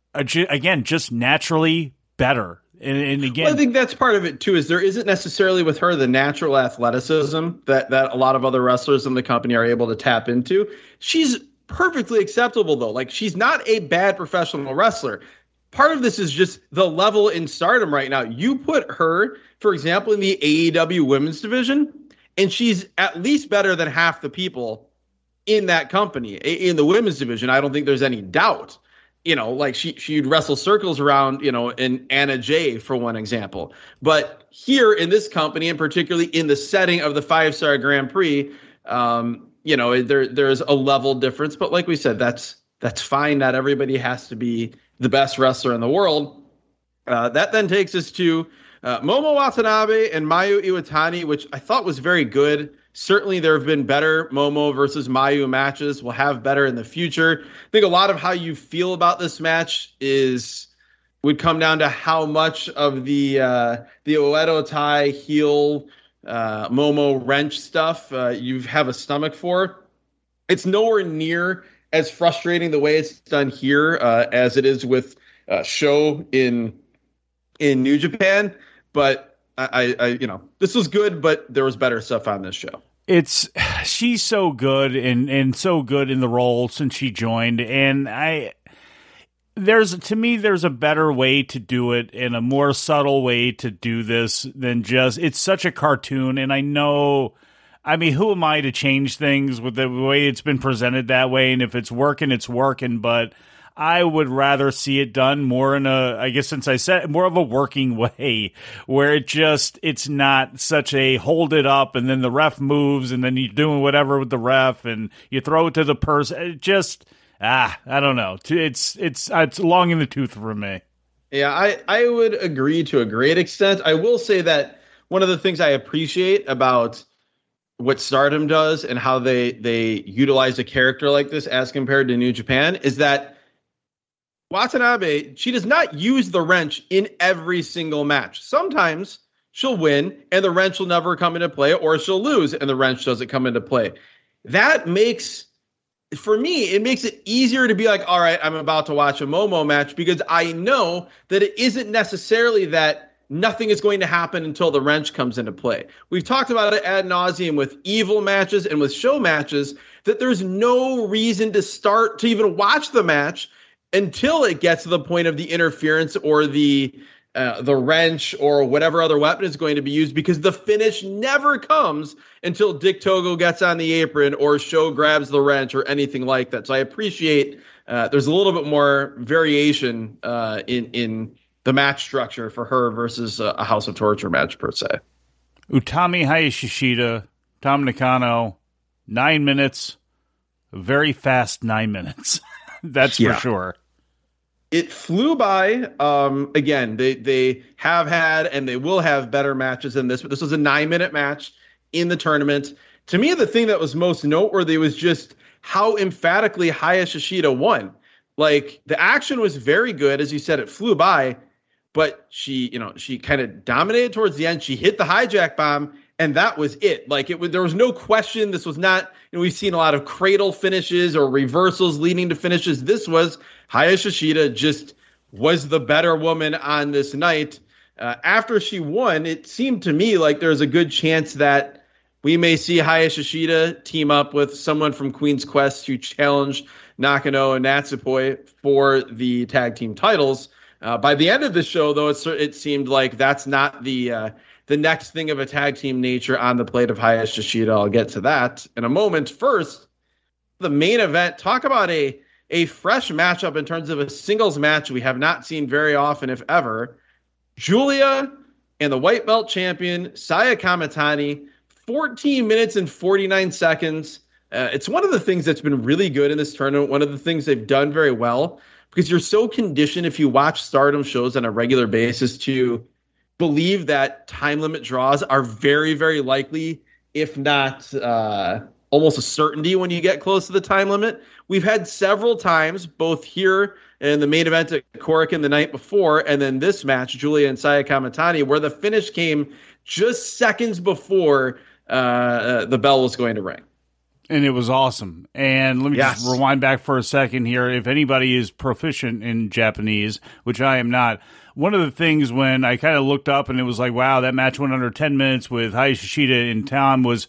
again, just naturally better. And, and again, well, I think that's part of it too, is there isn't necessarily with her the natural athleticism that, that a lot of other wrestlers in the company are able to tap into. She's perfectly acceptable though. Like, she's not a bad professional wrestler. Part of this is just the level in Stardom right now. You put her, for example, in the A E W women's division, and she's at least better than half the people in that company. In the women's division, I don't think there's any doubt. You know, like she, she'd wrestle circles around, you know, in Anna Jay, for one example. But here in this company, and particularly in the setting of the five-star Grand Prix, um, you know, there there's a level difference. But like we said, that's that's fine. Not everybody has to be the best wrestler in the world. Uh, that then takes us to uh, Momo Watanabe and Mayu Iwatani, which I thought was very good. Certainly there have been better Momo versus Mayu matches. We'll have better in the future. I think a lot of how you feel about this match is would come down to how much of the uh, the Oedo Tai heel uh, Momo wrench stuff uh, you have a stomach for. It's nowhere near as frustrating the way it's done here uh, as it is with uh, Sho in in New Japan, but I, I, you know, this was good, but there was better stuff on this show. It's, she's so good and, and so good in the role since she joined. And I, there's, to me, there's a better way to do it and a more subtle way to do this than just, it's such a cartoon. And I know, I mean, who am I to change things with the way it's been presented that way? And if it's working, it's working, but I would rather see it done more in a, I guess since I said, more of a working way where it just, it's not such a hold it up and then the ref moves and then you're doing whatever with the ref and you throw it to the person. It just, ah, I don't know. It's, it's, it's long in the tooth for me. Yeah, I, I would agree to a great extent. I will say that one of the things I appreciate about what Stardom does and how they, they utilize a character like this as compared to New Japan is that Watanabe, she does not use the wrench in every single match. Sometimes she'll win and the wrench will never come into play, or she'll lose and the wrench doesn't come into play. That makes, for me, it makes it easier to be like, all right, I'm about to watch a Momo match, because I know that it isn't necessarily that nothing is going to happen until the wrench comes into play. We've talked about it ad nauseum with Evil matches and with show matches, that there's no reason to start to even watch the match until it gets to the point of the interference or the uh, the wrench or whatever other weapon is going to be used, because the finish never comes until Dick Togo gets on the apron or Show grabs the wrench or anything like that. So I appreciate uh, there's a little bit more variation uh, in in the match structure for her versus a House of Torture match per se. Utami Hayashishita, Tom Nakano, nine minutes, a very fast nine minutes. That's yeah. for sure. It flew by. Um, again, they they have had and they will have better matches than this, but this was a nine-minute match in the tournament. To me, the thing that was most noteworthy was just how emphatically Hayashishita won. Like, the action was very good. As you said, it flew by, but she, you know, she kind of dominated towards the end. She hit the hijack bomb, and that was it. Like, it was, there was no question. This was not, you know, we've seen a lot of cradle finishes or reversals leading to finishes. This was Hayashishita just was the better woman on this night. Uh, after she won, it seemed to me like there's a good chance that we may see Hayashishita team up with someone from Queen's Quest to challenge Nakano and Natsupoi for the tag team titles. Uh, by the end of the show, though, it, it seemed like that's not the uh, the next thing of a tag team nature on the plate of Hayashishita. I'll get to that in a moment. First, the main event. Talk about a, a fresh matchup in terms of a singles match we have not seen very often, if ever. Giulia and the white belt champion, Saya Kamitani, fourteen minutes and forty-nine seconds. Uh, it's one of the things that's been really good in this tournament, one of the things they've done very well, because you're so conditioned if you watch Stardom shows on a regular basis to believe that time limit draws are very, very likely, if not uh, almost a certainty when you get close to the time limit. We've had several times, both here in the main event at Korakuen the night before, and then this match, Giulia and Saya Kamitani, where the finish came just seconds before uh, the bell was going to ring. And it was awesome. And let me yes. just rewind back for a second here. If anybody is proficient in Japanese, which I am not, one of the things when I kind of looked up and it was like, wow, that match went under ten minutes with Hayashishita in town was,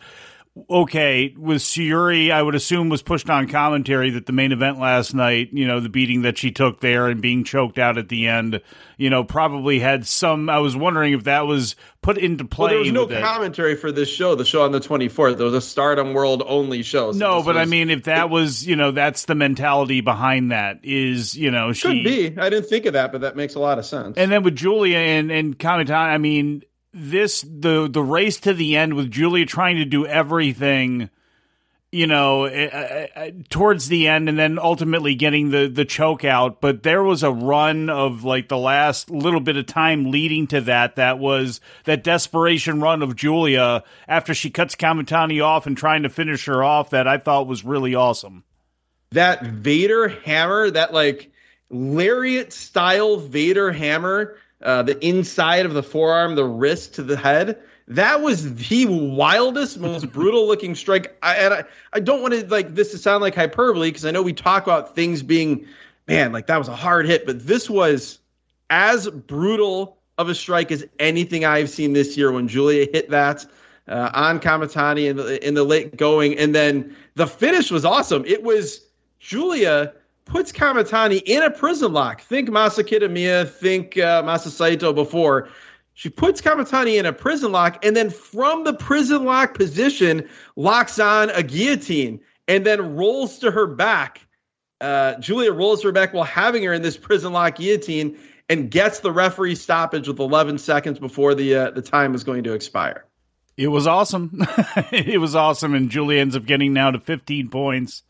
okay, with Sayuri, I would assume was pushed on commentary that the main event last night, you know, the beating that she took there and being choked out at the end, you know, probably had some, I was wondering if that was put into play. Well, there was no with commentary it. for this show, the show on the twenty-fourth. There was a Stardom World only show. So no, but was, I mean, if that was, you know, that's the mentality behind that is, you know, she. Could be. I didn't think of that, but that makes a lot of sense. And then with Giulia and, and Kamitani, I mean, this, the, the race to the end with Giulia trying to do everything, you know, uh, uh, towards the end and then ultimately getting the, the choke out. But there was a run of like the last little bit of time leading to that. That was that desperation run of Giulia after she cuts Kamitani off and trying to finish her off that I thought was really awesome. That Vader hammer, that like lariat style Vader hammer, uh, the inside of the forearm, the wrist to the head. That was the wildest, most brutal looking strike. I, and I, I don't want to like this to sound like hyperbole because I know we talk about things being, man, like that was a hard hit, but this was as brutal of a strike as anything I've seen this year when Giulia hit that uh, on Kamitani in the, in the late going. And then the finish was awesome. It was Giulia puts Kamitani in a prison lock. Think Masa Kitamiya, think uh, Masa Saito before. She puts Kamitani in a prison lock, and then from the prison lock position, locks on a guillotine, and then rolls to her back. Uh, Giulia rolls to her back while having her in this prison lock guillotine, and gets the referee stoppage with eleven seconds before the uh, the time is going to expire. It was awesome. It was awesome, and Giulia ends up getting now to fifteen points.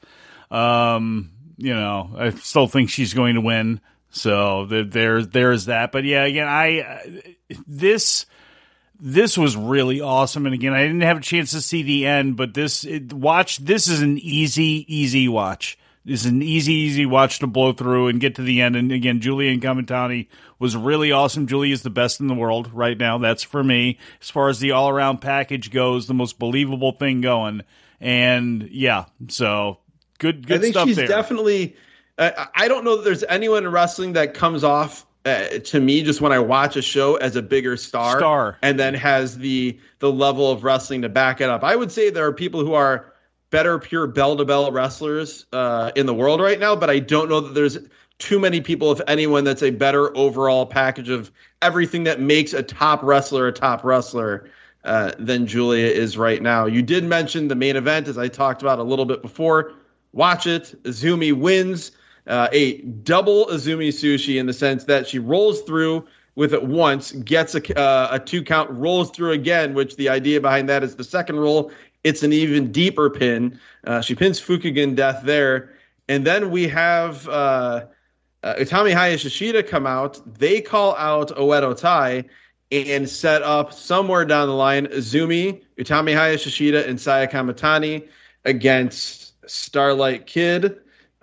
Um, you know, I still think she's going to win. So there, there, there's that. But yeah, again, I this this was really awesome. And again, I didn't have a chance to see the end, but this it, watch this is an easy, easy watch. is an easy, easy watch to blow through and get to the end. And again, Julia Kamitani was really awesome. Julia is the best in the world right now. That's for me. As far as the all-around package goes, the most believable thing going. And yeah, so good, good I think stuff she's there. definitely. Uh, I don't know that there's anyone in wrestling that comes off uh, to me just when I watch a show as a bigger star, Star. and then has the the level of wrestling to back it up. I would say there are people who are better pure bell to bell wrestlers uh, in the world right now, but I don't know that there's too many people, if anyone, that's a better overall package of everything that makes a top wrestler a top wrestler uh, than Julia is right now. You did mention the main event, as I talked about a little bit before. Watch it. Azumi wins uh, a double Azumi Sushi in the sense that she rolls through with it once, gets a, uh, a two count, rolls through again, which the idea behind that is the second roll, it's an even deeper pin. Uh, she pins Fukigen Death there. And then we have uh, uh, Utami Hayashishida come out. They call out Oedo Tai and set up somewhere down the line Azumi, Utami Hayashishida, and Saya Kamitani against Starlight Kid,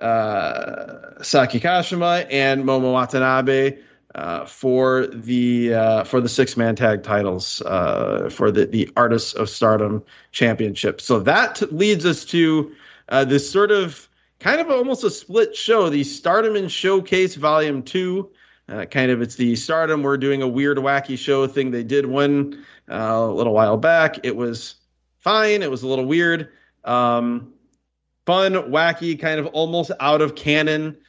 uh, Saki Kashima, and Momo Watanabe uh, for the uh, for the six man tag titles uh, for the the Artists of Stardom Championship. So that t- leads us to uh, this sort of kind of almost a split show, the Stardom and Showcase Volume Two. Uh, kind of, it's the Stardom. We're doing a weird, wacky show thing. They did one uh, a little while back. It was fine. It was a little weird. Um, Fun, wacky, kind of almost out of canon.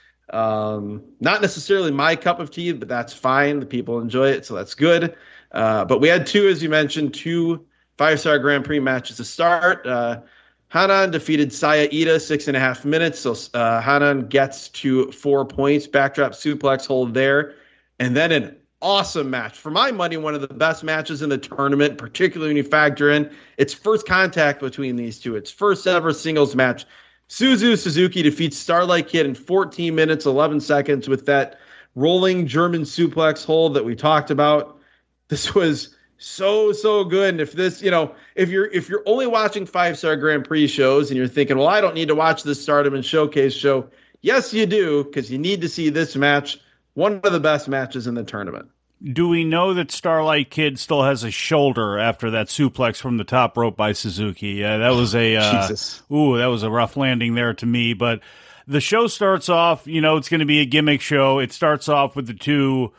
Um, not necessarily my cup of tea, but that's fine. The people enjoy it, so that's good. Uh, but we had two, as you mentioned, two five-star Grand Prix matches to start. Uh, Hanan defeated Saya Ida, six and a half minutes. So uh, Hanan gets to four points. Backdrop suplex hold there. And then an awesome match. For my money, one of the best matches in the tournament, particularly when you factor in its first contact between these two. Its first ever singles match. Suzu Suzuki defeats Starlight Kid in fourteen minutes, eleven seconds with that rolling German suplex hold that we talked about. This was so, so good. And if this, you know, if you're if you're only watching five-star Grand Prix shows and you're thinking, well, I don't need to watch this Stardom and Showcase show. Yes, you do, because you need to see this match, one of the best matches in the tournament. Do we know that Starlight Kid still has a shoulder after that suplex from the top rope by Suzuki? Yeah, that was a uh, Jesus. Ooh, that was a rough landing there to me. But the show starts off, you know, it's going to be a gimmick show. It starts off with the two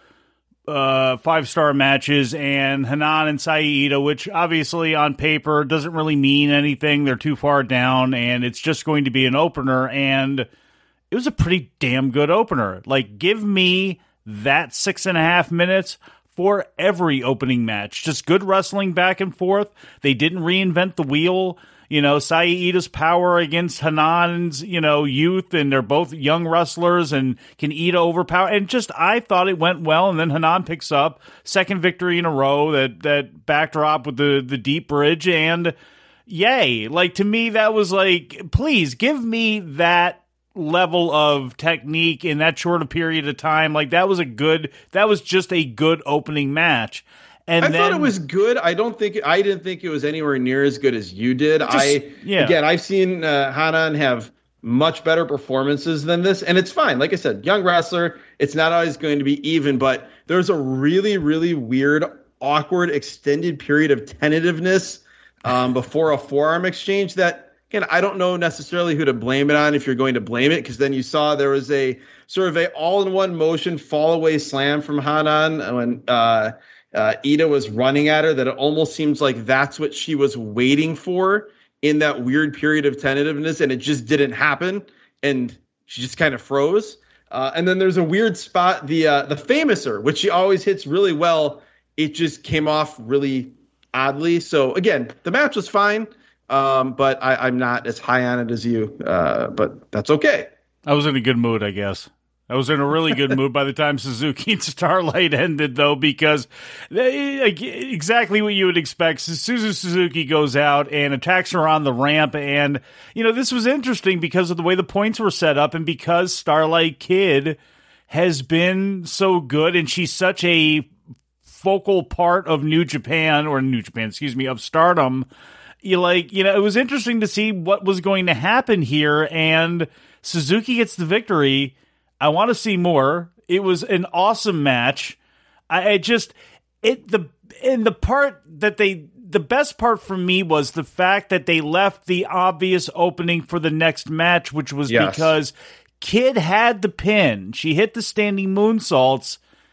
uh, five-star matches and Hanan and Saida, which obviously on paper doesn't really mean anything. They're too far down, and it's just going to be an opener. And it was a pretty damn good opener. Like, give me that six and a half minutes for every opening match. Just good wrestling back and forth. They didn't reinvent the wheel. You know, Saida's power against Hanan's, you know, youth, and they're both young wrestlers and can Ida overpower. And just, I thought it went well, and then Hanan picks up second victory in a row, that, that backdrop with the, the deep bridge, and yay. Like, to me, that was like, please give me that level of technique in that short a period of time. Like, that was a good, that was just a good opening match. And I then, thought it was good. I don't think I didn't think it was anywhere near as good as you did. Just, I yeah. Again, I've seen uh, Hanan have much better performances than this, and it's fine. Like I said, young wrestler. It's not always going to be even, but there's a really, really weird, awkward, extended period of tentativeness um, before a forearm exchange that. Again, I don't know necessarily who to blame it on if you're going to blame it, because then you saw there was a sort of a all-in-one motion fall-away slam from Hanan when uh, uh, Ida was running at her, that it almost seems like that's what she was waiting for in that weird period of tentativeness, and it just didn't happen, and she just kind of froze. Uh, and then there's a weird spot, the uh, the Famouser, which she always hits really well. It just came off really oddly. So, again, the match was fine. Um, but I, I'm not as high on it as you, uh, but that's okay. I was in a good mood, I guess. I was in a really good mood by the time Suzuki and Starlight ended, though, because they, exactly what you would expect. Suzu Suzuki goes out and attacks her on the ramp, and, you know, this was interesting because of the way the points were set up, and because Starlight Kid has been so good, and she's such a focal part of New Japan, or New Japan, excuse me, of Stardom. You like, you know, it was interesting to see what was going to happen here, and Suzuki gets the victory. I want to see more. It was an awesome match. I, I just it the and the part that they the best part for me was the fact that they left the obvious opening for the next match, which was yes. because Kid had the pin. She hit the standing moonsaults.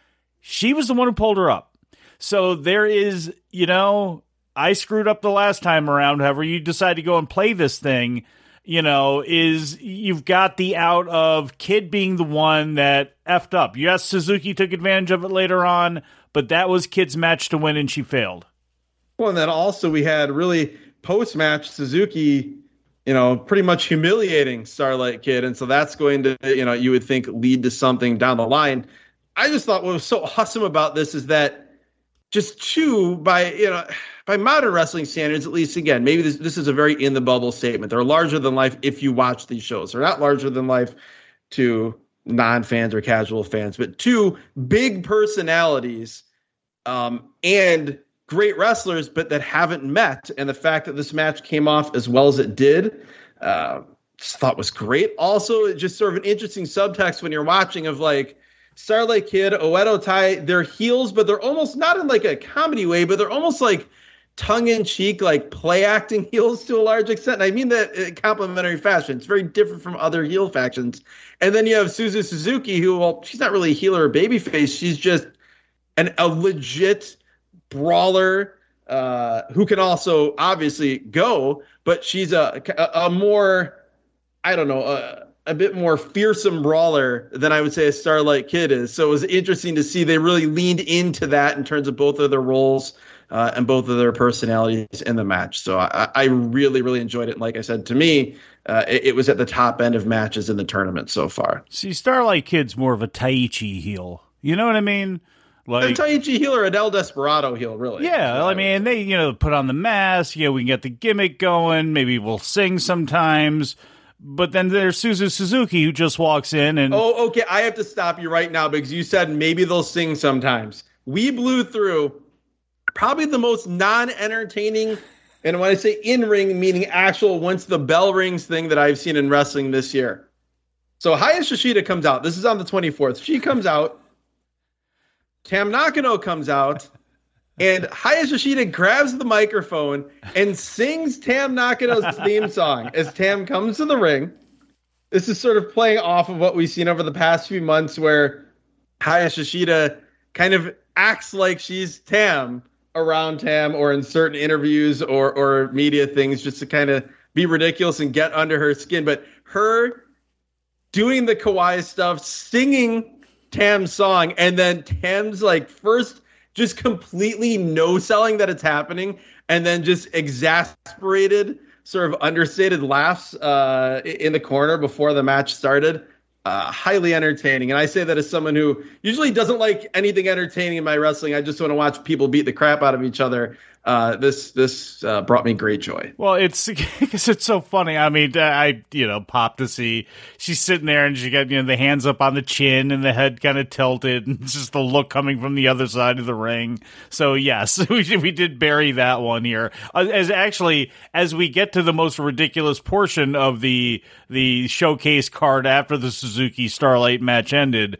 She was the one who pulled her up. So there is, you know, I screwed up the last time around. However, you decide to go and play this thing, you know, is you've got the out of Kid being the one that effed up. Yes, Suzuki took advantage of it later on, but that was Kid's match to win, and she failed. Well, and then also we had really post-match Suzuki, you know, pretty much humiliating Starlight Kid. And so that's going to, you know, you would think lead to something down the line. I just thought what was so awesome about this is that just two, by, you know, by modern wrestling standards, at least, again, maybe this, this is a very in the bubble statement. They're larger than life if you watch these shows. They're not larger than life to non-fans or casual fans, but two big personalities um, and great wrestlers, but that haven't met. And the fact that this match came off as well as it did, uh, just thought was great. Also, just sort of an interesting subtext when you're watching of like Starlight Kid, Oedo Tai, they're heels, but they're almost not in like a comedy way, but they're almost like tongue-in-cheek, like play acting heels to a large extent. And I mean that in complimentary fashion. It's very different from other heel factions. And then you have Suzu Suzuki, who, well, she's not really a heel or a babyface. She's just an, a legit brawler uh, who can also obviously go, but she's a, a, a more, I don't know, a, a bit more fearsome brawler than I would say a Starlight Kid is. So it was interesting to see they really leaned into that in terms of both of their roles uh, and both of their personalities in the match. So I, I really, really enjoyed it. And like I said, to me, uh, it, it was at the top end of matches in the tournament so far. See, Starlight Kid's more of a Taichi heel. You know what I mean? Like, a Taichi heel or an El Desperado heel, really. Yeah, I mean, they, you know, put on the mask, you know, we can get the gimmick going, maybe we'll sing sometimes, but then there's Suzu Suzuki who just walks in and... Oh, okay, I have to stop you right now because you said maybe they'll sing sometimes. We blew through probably the most non-entertaining, and when I say in-ring, meaning actual once the bell rings thing that I've seen in wrestling this year. So Haya Shishida comes out. This is on the twenty-fourth. She comes out. Tam Nakano comes out, and Haya Shishida grabs the microphone and sings Tam Nakano's theme song as Tam comes to the ring. This is sort of playing off of what we've seen over the past few months where Haya Shishida kind of acts like she's Tam around Tam or in certain interviews or, or media things just to kind of be ridiculous and get under her skin. But her doing the kawaii stuff, singing Tam's song, and then Tam's like first just completely no selling that it's happening, and then just exasperated, sort of understated laughs uh, in the corner before the match started. Uh, highly entertaining. And I say that as someone who usually doesn't like anything entertaining in my wrestling. I just want to watch people beat the crap out of each other. Uh, this this uh, brought me great joy. Well, it's because it's so funny. I mean, I you know popped to see she's sitting there and she got you know the hands up on the chin and the head kind of tilted and just the look coming from the other side of the ring. So yes, we we did bury that one here. As actually as we get to the most ridiculous portion of the the showcase card after the Suzuki Starlight match ended.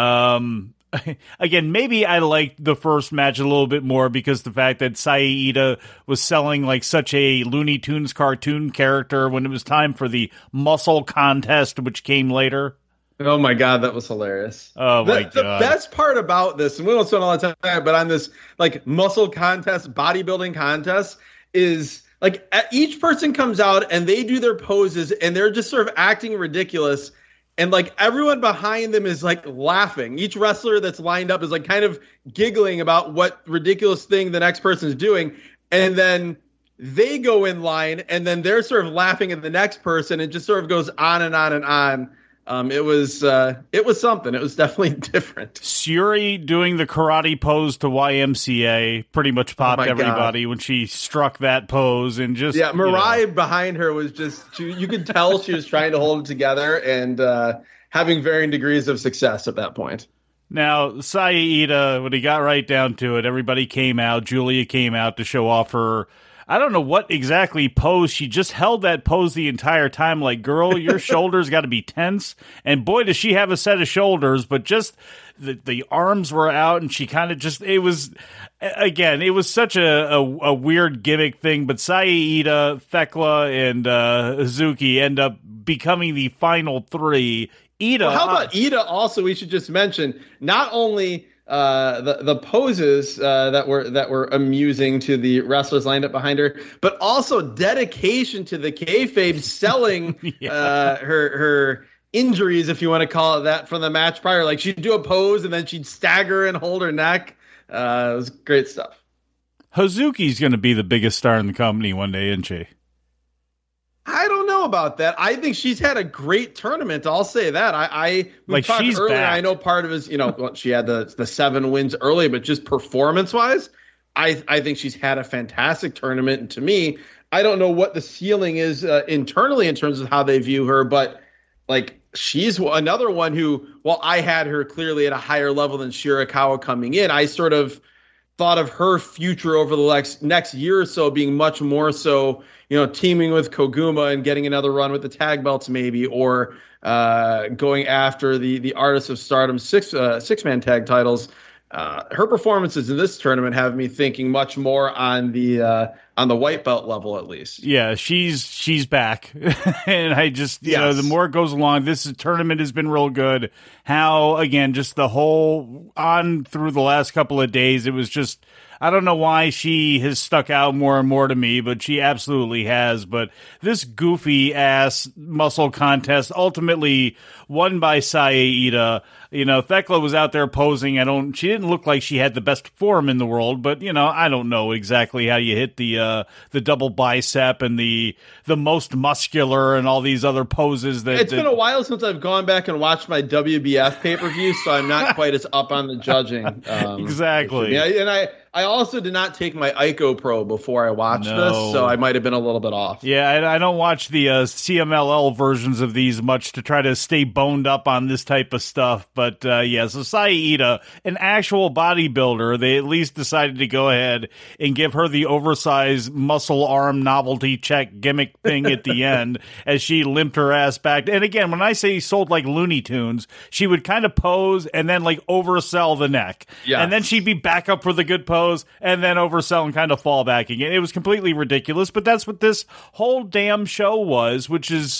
Um, Again, maybe I liked the first match a little bit more because the fact that Saida was selling like such a Looney Tunes cartoon character when it was time for the muscle contest, which came later. Oh my God, that was hilarious. Oh my the, God. The best part about this, and we won't spend a lot of time, but on this like muscle contest, bodybuilding contest is like each person comes out and they do their poses and they're just sort of acting ridiculous. And like everyone behind them is like laughing. Each wrestler that's lined up is like kind of giggling about what ridiculous thing the next person is doing. And then they go in line and then they're sort of laughing at the next person. It just sort of goes on and on and on. Um, it was uh, it was something. It was definitely different. Syuri doing the karate pose to Y M C A pretty much popped oh everybody God. when she struck that pose and just yeah. Mariah you know. behind her was just she, you could tell she was trying to hold it together and uh, having varying degrees of success at that point. Now, Saida, when he got right down to it, everybody came out. Julia came out to show off her I don't know what exactly pose. She just held that pose the entire time. Like, girl, your shoulders got to be tense. And boy, does she have a set of shoulders, but just the, the arms were out and she kind of just, it was, again, it was such a, a, a weird gimmick thing, but Saya Iida, Thekla, and uh, Hazuki end up becoming the final three. Iida. Well, how about Iida also, we should just mention, not only uh, the the poses uh, that were that were amusing to the wrestlers lined up behind her, but also dedication to the kayfabe, selling yeah. uh, her her injuries, if you want to call it that, from the match prior. Like, she'd do a pose and then she'd stagger and hold her neck. Uh, it was great stuff. Hazuki's going to be the biggest star in the company one day, isn't she? I don't know about that. I think she's had a great tournament. I'll say that. I, I we like talked she's earlier. Back. I know part of his, you know, well, she had the the seven wins early, but just performance wise, I I think she's had a fantastic tournament. And to me, I don't know what the ceiling is uh, internally in terms of how they view her, but like she's another one who, while I had her clearly at a higher level than Shirakawa coming in, I sort of thought of her future over the next next year or so being much more so, you know, teaming with Koguma and getting another run with the tag belts maybe, or uh, going after the the Artists of Stardom six uh, six man tag titles. Uh, her performances in this tournament have me thinking much more on the uh, on the white belt level, at least. Yeah, she's she's back, and I just you yes. know the more it goes along, this tournament has been real good. How again, just the whole on through the last couple of days, it was just. I don't know why she has stuck out more and more to me, but she absolutely has. But this goofy ass muscle contest ultimately won by Saya Iida. You know, Thekla was out there posing. I don't. She didn't look like she had the best form in the world, but you know, I don't know exactly how you hit the uh, the double bicep and the the most muscular and all these other poses. That it's that, been a while since I've gone back and watched my W B F pay per view, so I'm not quite as up on the judging. Um, exactly. Yeah, and I. I also did not take my Ico Pro before I watched no. this, so I might have been a little bit off. Yeah, I, I don't watch the uh, C M L L versions of these much to try to stay boned up on this type of stuff. But uh, yeah, so Saya Iida, an actual bodybuilder, they at least decided to go ahead and give her the oversized muscle arm novelty check gimmick thing at the end as she limped her ass back. And again, when I say sold like Looney Tunes, she would kind of pose and then like oversell the neck. Yes. And then she'd be back up for the good pose. And then oversell and kind of fall back again. It was completely ridiculous, but that's what this whole damn show was, which is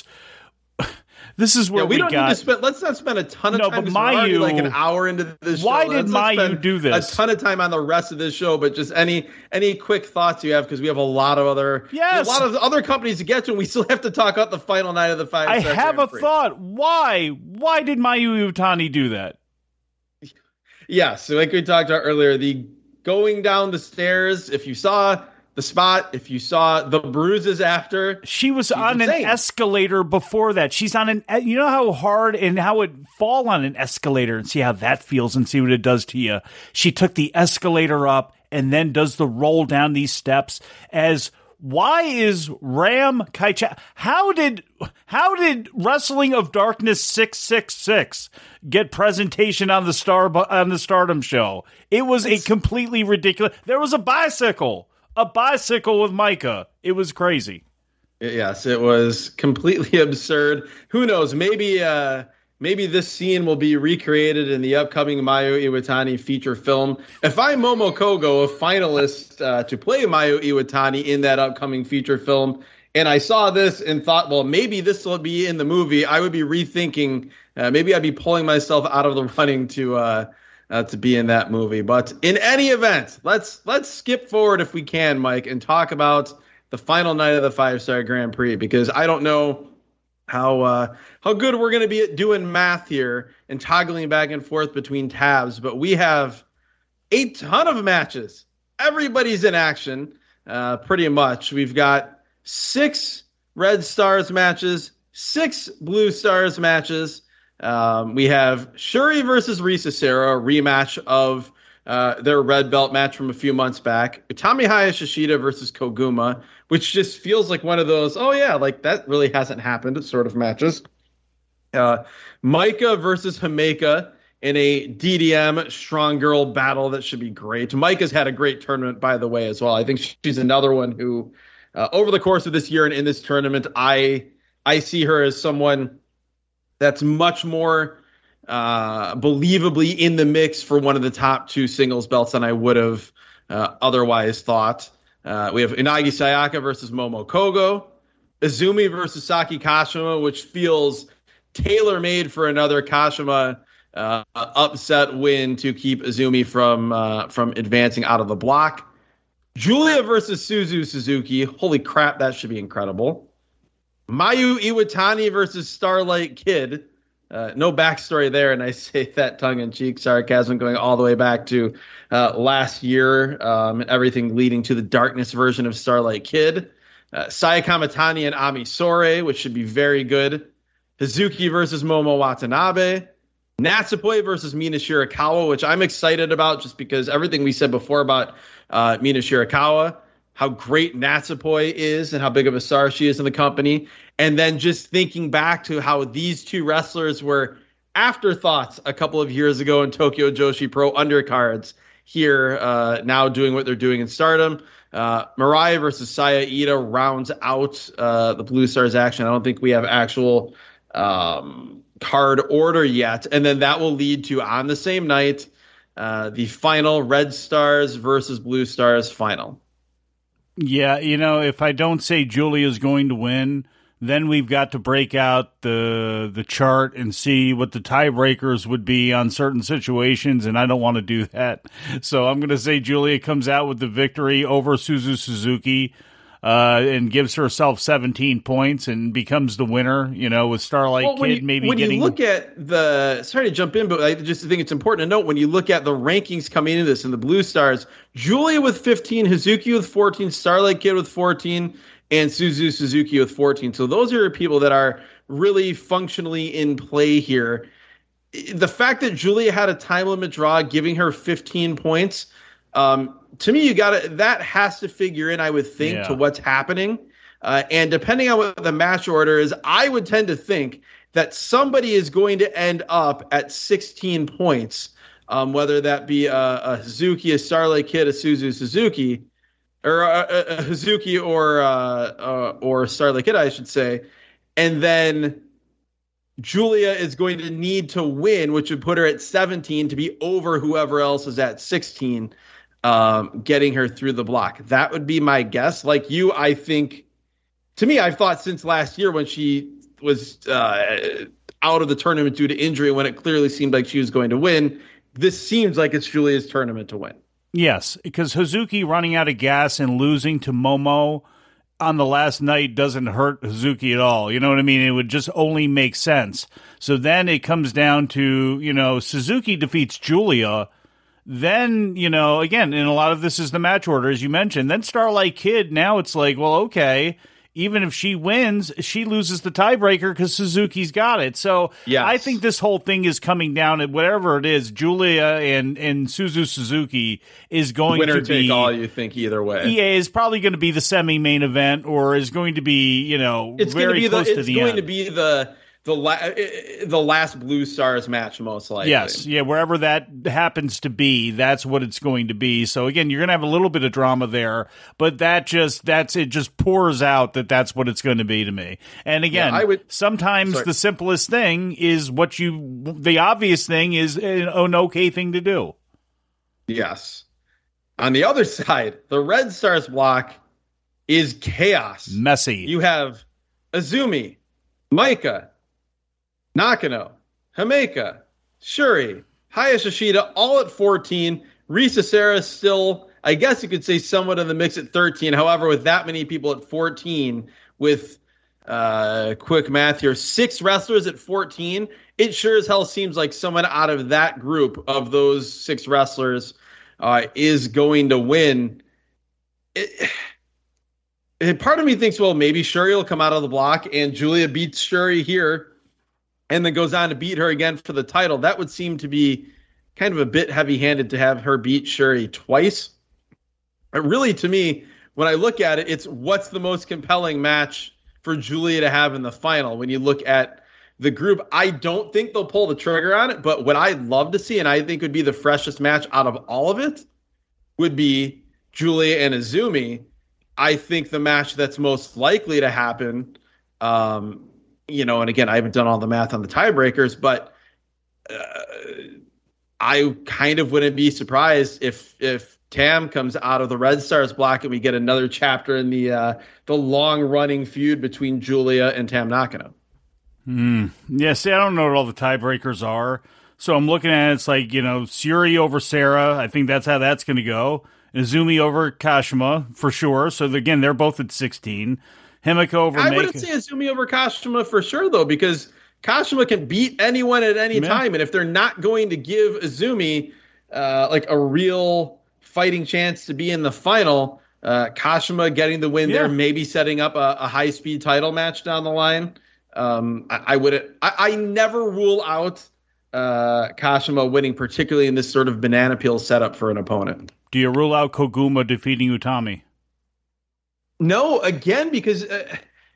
this is where yeah, we, we don't got. Need to spend, let's not spend a ton of no, time. But We're already Mayu, like an hour into this. Why show. did Mayu do this? A ton of time on the rest of this show, but just any any quick thoughts you have, because we have a lot of other yes. a lot of other companies to get to, and we still have to talk about the final night of the five. I have a thought. Why? Why did Mayu Iwatani do that? Yeah, so like we talked about earlier, the going down the stairs, if you saw the spot, if you saw the bruises after. She was on insane. An escalator before that. She's on an, you know how hard and how it fall on an escalator and see how that feels and see what it does to you. She took the escalator up and then does the roll down these steps as why is Ram Kaicha? How did how did Wrestling of Darkness six six six get presentation on the star on the Stardom show? It was it's, a completely ridiculous. There was a bicycle, a bicycle with Micah. It was crazy. Yes, it was completely absurd. Who knows? Maybe uh, maybe this scene will be recreated in the upcoming Mayu Iwatani feature film. If I'm Momo Kogo, a finalist uh, to play Mayu Iwatani in that upcoming feature film, and I saw this and thought, well, maybe this will be in the movie, I would be rethinking. Uh, maybe I'd be pulling myself out of the running to uh, uh, to be in that movie. But in any event, let's let's skip forward if we can, Mike, and talk about the final night of the Five Star Grand Prix, because I don't know how uh, how good we're going to be at doing math here and toggling back and forth between tabs, but we have a ton of matches. Everybody's in action, uh, pretty much. We've got six Red Stars matches, six Blue Stars matches. Um, we have Shuri versus Risa Sera, a rematch of uh, their red belt match from a few months back. Utami Hayashishita versus Koguma, which just feels like one of those, oh yeah, like that really hasn't happened sort of matches. Uh, Micah versus Himeka in a D D M strong girl battle that should be great. Micah's had a great tournament, by the way, as well. I think she's another one who, uh, over the course of this year and in this tournament, I I see her as someone that's much more uh, believably in the mix for one of the top two singles belts than I would have uh, otherwise thought. Uh, we have Inagi Sayaka versus Momo Kogo, Izumi versus Saki Kashima, which feels tailor-made for another Kashima uh, upset win to keep Izumi from uh, from advancing out of the block. Julia versus Suzu Suzuki. Holy crap, that should be incredible. Mayu Iwatani versus Starlight Kid. Uh, no backstory there, and I say that tongue-in-cheek sarcasm going all the way back to uh, last year um, and everything leading to the darkness version of Starlight Kid. Uh, Saya Kamitani and Ami Sore, which should be very good. Hazuki versus Momo Watanabe. Natsupoi versus Mina Shirakawa, which I'm excited about just because everything we said before about uh, Mina Shirakawa, how great Natsupoi is and how big of a star she is in the company. And then just thinking back to how these two wrestlers were afterthoughts a couple of years ago in Tokyo Joshi Pro undercards, here uh, now doing what they're doing in Stardom. Uh, Mariah versus Saya Ida rounds out uh, the Blue Stars action. I don't think we have actual um, card order yet. And then that will lead to, on the same night, uh, the final Red Stars versus Blue Stars final. Yeah, you know, if I don't say Julia's going to win, then we've got to break out the the chart and see what the tiebreakers would be on certain situations, and I don't want to do that. So I'm going to say Julia comes out with the victory over Suzu Suzuki uh, and gives herself seventeen points and becomes the winner, you know, with Starlight well, Kid you, maybe when getting... When you look at the... Sorry to jump in, but I just think it's important to note, when you look at the rankings coming into this in the Blue Stars, Julia with fifteen, Hazuki with fourteen, Starlight Kid with fourteen, and Suzu Suzuki with fourteen. So those are people that are really functionally in play here. The fact that Julia had a time limit draw giving her fifteen points, um, to me, you got to that has to figure in, I would think, yeah. to what's happening. Uh, and depending on what the match order is, I would tend to think that somebody is going to end up at sixteen points, um, whether that be a, a Hazuki, a Starlight Kid, a Suzu Suzuki, or a, a Hazuki or uh, uh, or Starlight Kid, I should say. And then Julia is going to need to win, which would put her at seventeen to be over whoever else is at sixteen, um, getting her through the block. That would be my guess. Like you, I think, to me, I've thought since last year when she was uh, out of the tournament due to injury, when it clearly seemed like she was going to win, this seems like it's Julia's tournament to win. Yes, because Hazuki running out of gas and losing to Momo on the last night doesn't hurt Hazuki at all. You know what I mean? It would just only make sense. So then it comes down to, you know, Suzuki defeats Julia. Then, you know, again, and a lot of this is the match order, as you mentioned. Then Starlight Kid, now it's like, well, okay, even if she wins, she loses the tiebreaker because Suzuki's got it. So yes. I think this whole thing is coming down at whatever it is. Julia and, and Suzu Suzuki is going Winner to be... take all, you think, either way. E A is probably going to be the semi-main event, or is going to be, you know, it's very be close the, to the end. end. It's going to be the... The, la- the last Blue Stars match, most likely. Yes, yeah, wherever that happens to be, that's what it's going to be. So again, you're going to have a little bit of drama there, but that just that's it just pours out that that's what it's going to be to me. And again, yeah, I would, sometimes sorry. the simplest thing is what you, the obvious thing is an okay thing to do. Yes. On the other side, the Red Stars block is chaos. Messy. You have Izumi, Maika, Nakano, Himeka, Shuri, Hayashi Shida, all at fourteen. Risa Serra still, I guess you could say, somewhat in the mix at thirteen. However, with that many people at fourteen, with uh, quick math here, six wrestlers at fourteen, it sure as hell seems like someone out of that group of those six wrestlers uh, is going to win. It, it, part of me thinks, well, maybe Shuri will come out of the block and Julia beats Shuri here and then goes on to beat her again for the title. That would seem to be kind of a bit heavy-handed to have her beat Shuri twice. But really, to me, when I look at it, it's what's the most compelling match for Julia to have in the final when you look at the group. I don't think they'll pull the trigger on it, but what I'd love to see, and I think would be the freshest match out of all of it, would be Julia and Azumi. I think the match that's most likely to happen, um, you know, and again, I haven't done all the math on the tiebreakers, but uh, I kind of wouldn't be surprised if if Tam comes out of the Red Stars block and we get another chapter in the uh, the long running feud between Julia and Tam Nakano. Hmm. Yeah, see, I don't know what all the tiebreakers are. So I'm looking at it, it's like, you know, Syuri over Sarah. I think that's how that's going to go. Azumi over Kashima, for sure. So, again, they're both at sixteen. Himeka over I Make- wouldn't say Azumi over Kashima for sure, though, because Kashima can beat anyone at any yeah. time. And if they're not going to give Azumi uh, like a real fighting chance to be in the final, uh, Kashima getting the win yeah. there, maybe setting up a, a high-speed title match down the line. Um, I, I wouldn't. I, I never rule out uh, Kashima winning, particularly in this sort of banana peel setup for an opponent. Do you rule out Koguma defeating Utami? No, again, because uh,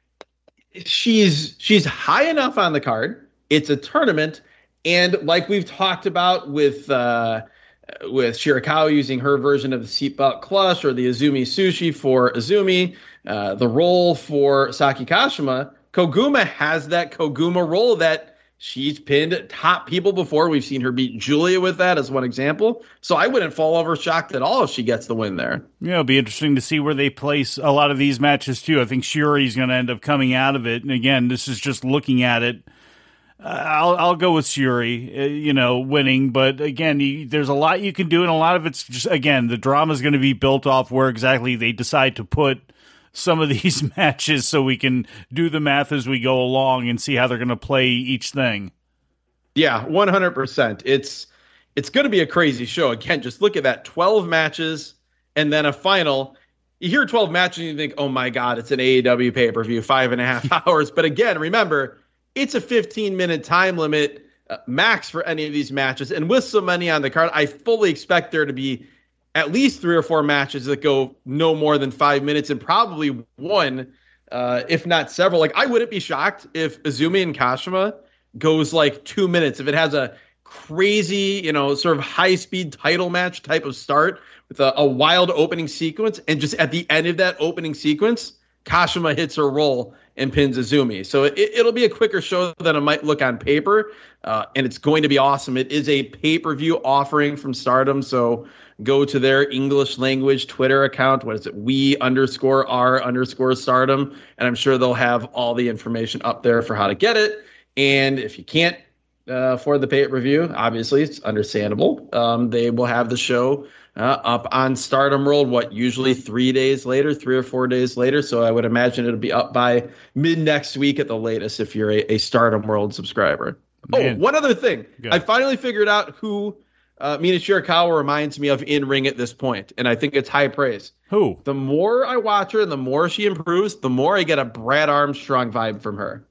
she's she's high enough on the card. It's a tournament, and like we've talked about with uh, with Shirakawa using her version of the seatbelt clutch or the Azumi sushi for Azumi, uh, the roll for Saki Kashima. Koguma has that Koguma roll that she's pinned top people before. We've seen her beat Julia with that as one example. So I wouldn't fall over shocked at all if she gets the win there. Yeah, it'll be interesting to see where they place a lot of these matches too. I think Syuri's going to end up coming out of it. And again, this is just looking at it. Uh, I'll I'll go with Syuri, uh, you know, winning. But again, you, there's a lot you can do, and a lot of it's just, again, the drama is going to be built off where exactly they decide to put some of these matches, so we can do the math as we go along and see how they're going to play each thing. Yeah, one hundred percent. It's it's going to be a crazy show. Again, just look at that. twelve matches and then a final. You hear twelve matches and you think, oh my God, it's an A E W pay-per-view, five and a half hours. But again, remember, it's a fifteen-minute time limit uh, max for any of these matches. And with so many on the card, I fully expect there to be at least three or four matches that go no more than five minutes and probably one, uh, if not several. Like, I wouldn't be shocked if Azumi and Kashima goes like two minutes. If it has a crazy, you know, sort of high-speed title match type of start with a, a wild opening sequence, and just at the end of that opening sequence, Kashima hits her roll and pins Azumi. So it, it'll be a quicker show than it might look on paper, uh, and it's going to be awesome. It is a pay-per-view offering from Stardom, so go to their English language Twitter account. What is it? We underscore R underscore Stardom, and I'm sure they'll have all the information up there for how to get it. And if you can't uh, afford the pay-per-view, obviously it's understandable. Um, they will have the show Uh, up on Stardom World, what, usually three days later, three or four days later. So I would imagine it'll be up by mid next week at the latest if you're a, a Stardom World subscriber. Man. Oh, one other thing. Good. I finally figured out who uh, Mina Shirakawa reminds me of in ring at this point, and I think it's high praise. Who? The more I watch her and the more she improves, the more I get a Brad Armstrong vibe from her.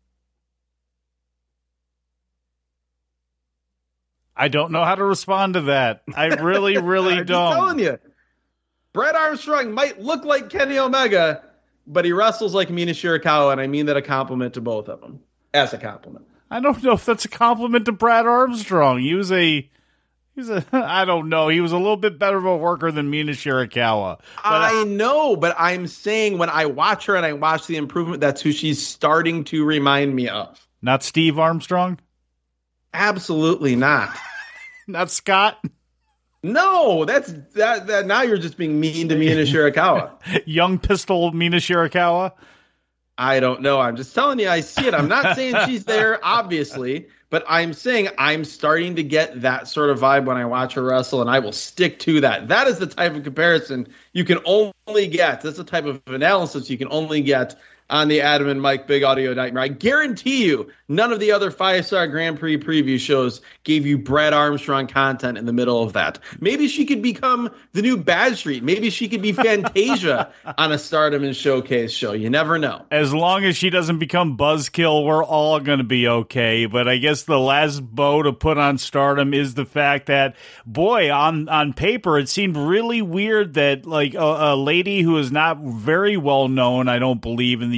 I don't know how to respond to that. I really, really I'm don't. I'm telling you. Brad Armstrong might look like Kenny Omega, but he wrestles like Mina Shirakawa, and I mean that a compliment to both of them. As a compliment. I don't know if that's a compliment to Brad Armstrong. He was a... He's a, I don't know. He was a little bit better of a worker than Mina Shirakawa. I, I know, but I'm saying when I watch her and I watch the improvement, that's who she's starting to remind me of. Not Steve Armstrong? Absolutely not. Not Scott? No, that's that. That now you're just being mean to Mina Shirakawa. Young pistol Mina Shirakawa? I don't know. I'm just telling you, I see it. I'm not saying she's there, obviously, but I'm saying I'm starting to get that sort of vibe when I watch her wrestle, and I will stick to that. That is the type of comparison you can only get. That's the type of analysis you can only get on the Adam and Mike Big Audio Nightmare. I guarantee you none of the other five-star Grand Prix preview shows gave you Brad Armstrong content in the middle of that. Maybe she could become the new Bad Street. Maybe she could be Fantasia on a Stardom and Showcase show. You never know. As long as she doesn't become Buzzkill, we're all going to be okay. But I guess the last bow to put on Stardom is the fact that, boy, on, on paper, it seemed really weird that like a, a lady who is not very well known, I don't believe, in the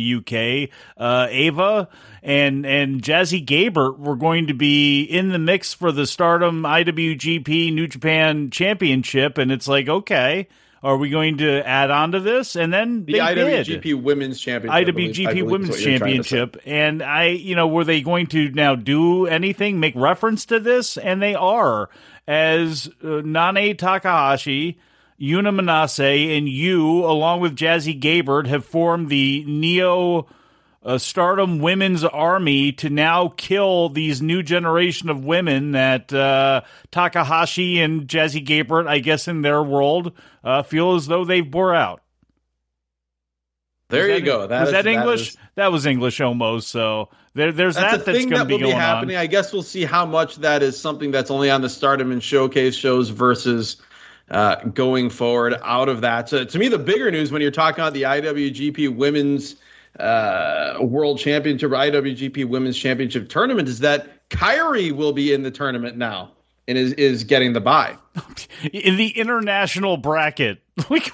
U K. Uh, Ava and and Jazzy Gabert were going to be in the mix for the Stardom I W G P New Japan Championship, and it's like, okay, are we going to add on to this? And then the they I W G P did. Women's Championship. I W G P I believe, Women's I believe Championship. And I, you know, were they going to now do anything, make reference to this? And they are, as uh, Nane Takahashi, Yuna Manase, and you, along with Jazzy Gabert, have formed the Neo uh, Stardom Women's Army to now kill these new generation of women that uh, Takahashi and Jazzy Gabert, I guess in their world, uh, feel as though they've bore out. There was you that, go. That was is, that English? That, is, that was English almost. So there, there's that's that that's going to be will going be happening. on. I guess we'll see how much that is something that's only on the Stardom and Showcase shows versus uh, going forward out of that. So to me, the bigger news when you're talking about the I W G P Women's uh, World Championship or I W G P Women's Championship tournament is that Kairi will be in the tournament now and is, is getting the bye. In the international bracket. Like,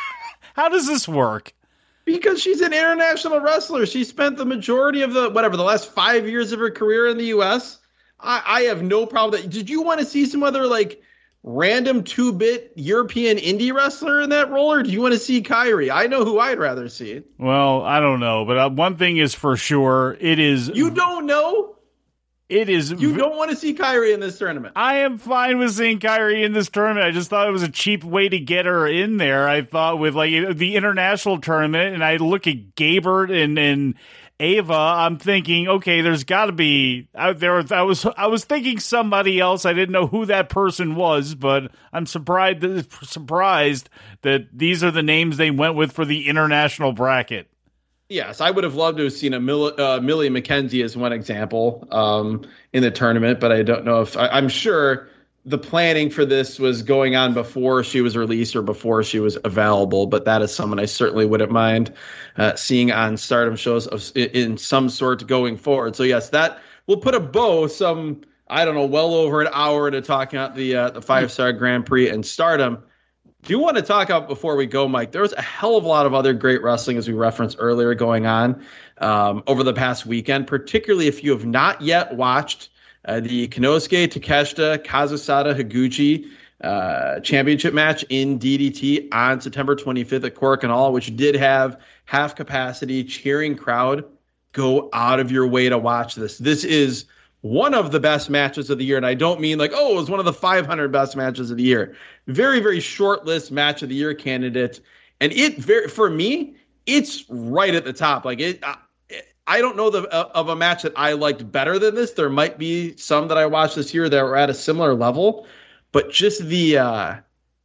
how does this work? Because she's an international wrestler. She spent the majority of the, whatever, the last five years of her career in the U S. I, I have no problem. That, did you want to see some other, like, random two-bit European indie wrestler in that role, or do you want to see Kairi? I know who I'd rather see. Well, I don't know, but uh, one thing is for sure, it is... You don't know? It is... You don't want to see Kairi in this tournament. I am fine with seeing Kairi in this tournament. I just thought it was a cheap way to get her in there. I thought with like the international tournament, and I look at Gabert and and Ava, I'm thinking, okay, there's got to be out there. I was I was thinking somebody else. I didn't know who that person was, but I'm surprised that, surprised that these are the names they went with for the international bracket. Yes, I would have loved to have seen a Mill, uh, Millie McKenzie as one example um, in the tournament, but I don't know if I, I'm sure the planning for this was going on before she was released or before she was available. But that is someone I certainly wouldn't mind uh, seeing on Stardom shows of, in some sort going forward. So yes, that will put a bow some I don't know well over an hour into talking about the uh, the five star Grand Prix and Stardom. Do you want to talk about before we go, Mike? There's a hell of a lot of other great wrestling, as we referenced earlier, going on um, over the past weekend, particularly if you have not yet watched uh, the Konosuke Takeshita Kazusada Higuchi uh, championship match in D D T on September twenty-fifth at Korakuen, which did have half capacity cheering crowd. Go out of your way to watch this. This is one of the best matches of the year. And I don't mean like, oh, it was one of the five hundred best matches of the year. Very, very short list match of the year candidate. And it, very, for me, it's right at the top. Like it, I, I don't know the, uh, of a match that I liked better than this. There might be some that I watched this year that were at a similar level, but just the, uh,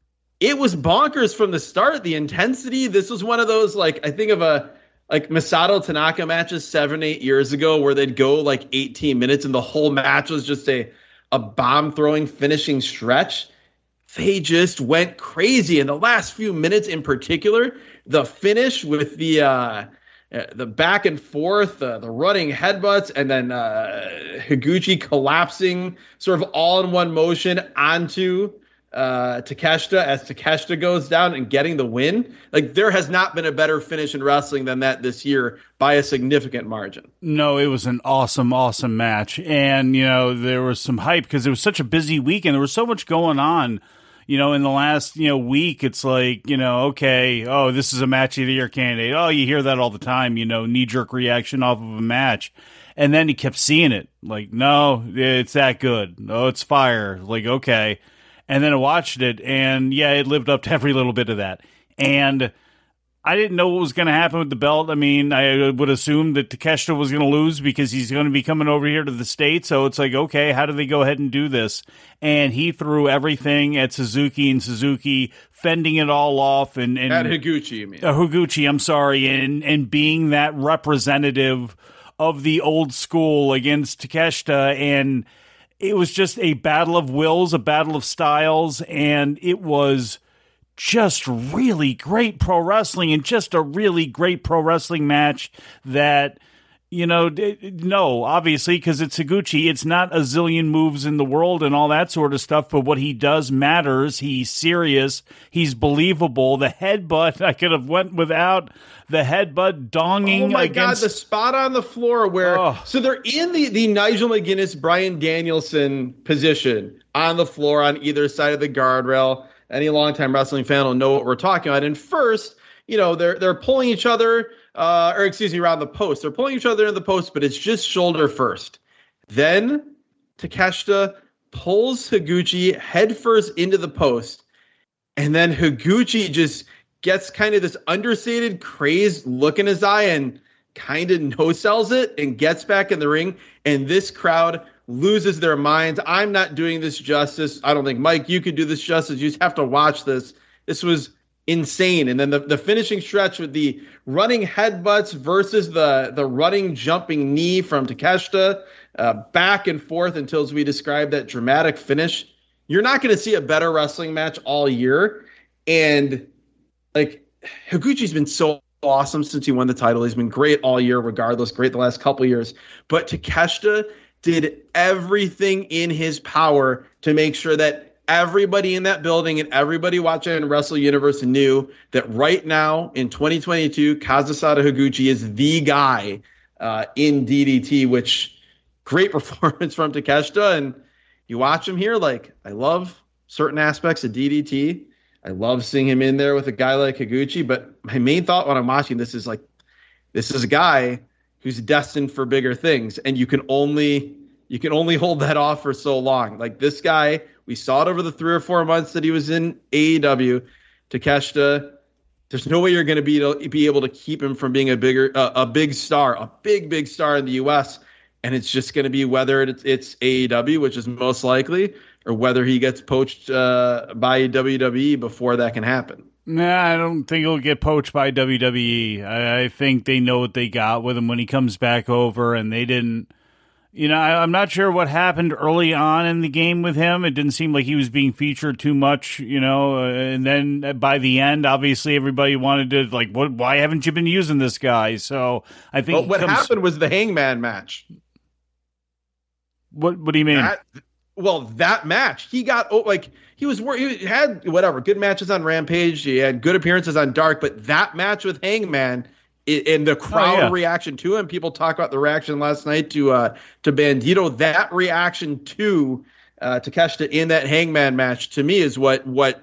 it was bonkers from the start. The intensity. This was one of those, like, I think of a, like Masato Tanaka matches seven, eight years ago where they'd go like eighteen minutes and the whole match was just a, a bomb throwing finishing stretch. They just went crazy. In the last few minutes in particular, the finish with the, uh, the back and forth, uh, the running headbutts, and then uh, Higuchi collapsing sort of all in one motion onto uh, Takeshita as Takeshita goes down and getting the win. Like, there has not been a better finish in wrestling than that this year by a significant margin. No, it was an awesome, awesome match. And, you know, there was some hype because it was such a busy weekend. There was so much going on. You know, in the last, you know, week, it's like, you know, okay, oh, this is a match of the year candidate. Oh, you hear that all the time, you know, knee-jerk reaction off of a match. And then you kept seeing it. Like, no, it's that good. Oh, it's fire. Like, okay. And then I watched it, and yeah, it lived up to every little bit of that. And I didn't know what was going to happen with the belt. I mean, I would assume that Takeshita was going to lose because he's going to be coming over here to the States. So it's like, okay, how do they go ahead and do this? And he threw everything at Suzuki, and Suzuki fending it all off. And, and At Higuchi, you mean? Uh, Higuchi, I'm sorry. And, and being that representative of the old school against Takeshita. And it was just a battle of wills, a battle of styles. And it was just really great pro wrestling and just a really great pro wrestling match that You know, no, obviously, because it's Higuchi. It's not a zillion moves in the world and all that sort of stuff, but what he does matters. He's serious. He's believable. The headbutt, I could have went without the headbutt donging. Oh, my against... God, the spot on the floor where... Oh. So they're in the, the Nigel McGuinness, Bryan Danielson position on the floor on either side of the guardrail. Any longtime wrestling fan will know what we're talking about. And first, you know, they're they're pulling each other... Uh, or excuse me, around the post. They're pulling each other in the post, but it's just shoulder first. Then Takeshita pulls Higuchi headfirst into the post, and then Higuchi just gets kind of this understated, crazed look in his eye and kind of no-sells it and gets back in the ring, and this crowd loses their minds. I'm not doing this justice. I don't think, Mike, you could do this justice. You just have to watch this. This was insane. And then the, the finishing stretch with the running headbutts versus the, the running jumping knee from Takeshita, uh, back and forth until, as we described, that dramatic finish. You're not going to see a better wrestling match all year. And like Higuchi's been so awesome since he won the title. He's been great all year, regardless, great the last couple of years. But Takeshita did everything in his power to make sure that everybody in that building and everybody watching Wrestle Universe knew that right now in twenty twenty-two, Kazusada Higuchi is the guy uh, in D D T, which great performance from Takeshita. And you watch him here, like, I love certain aspects of D D T. I love seeing him in there with a guy like Higuchi. But my main thought when I'm watching this is like, this is a guy who's destined for bigger things. And you can only you can only hold that off for so long. Like this guy, we saw it over the three or four months that he was in A E W. Takeshita, there's no way you're going to be be able to keep him from being a bigger, uh, a big star, a big, big star in the U S. And it's just going to be whether it's, it's A E W, which is most likely, or whether he gets poached uh, by W W E before that can happen. Nah, I don't think he'll get poached by W W E. I, I think they know what they got with him when he comes back over, and they didn't. You know, I, I'm not sure what happened early on in the game with him. It didn't seem like he was being featured too much, you know. Uh, and then by the end, obviously, everybody wanted to, like, what? Why haven't you been using this guy? So I think well, what comes, happened was the Hangman match. What What do you mean? That, well, that match, he got, oh, like, he was, he had, whatever, good matches on Rampage. He had good appearances on Dark. But that match with Hangman, and the crowd oh, yeah. reaction to him, people talk about the reaction last night to uh, to Bandito. That reaction to uh, Takeshita in that Hangman match, to me, is what what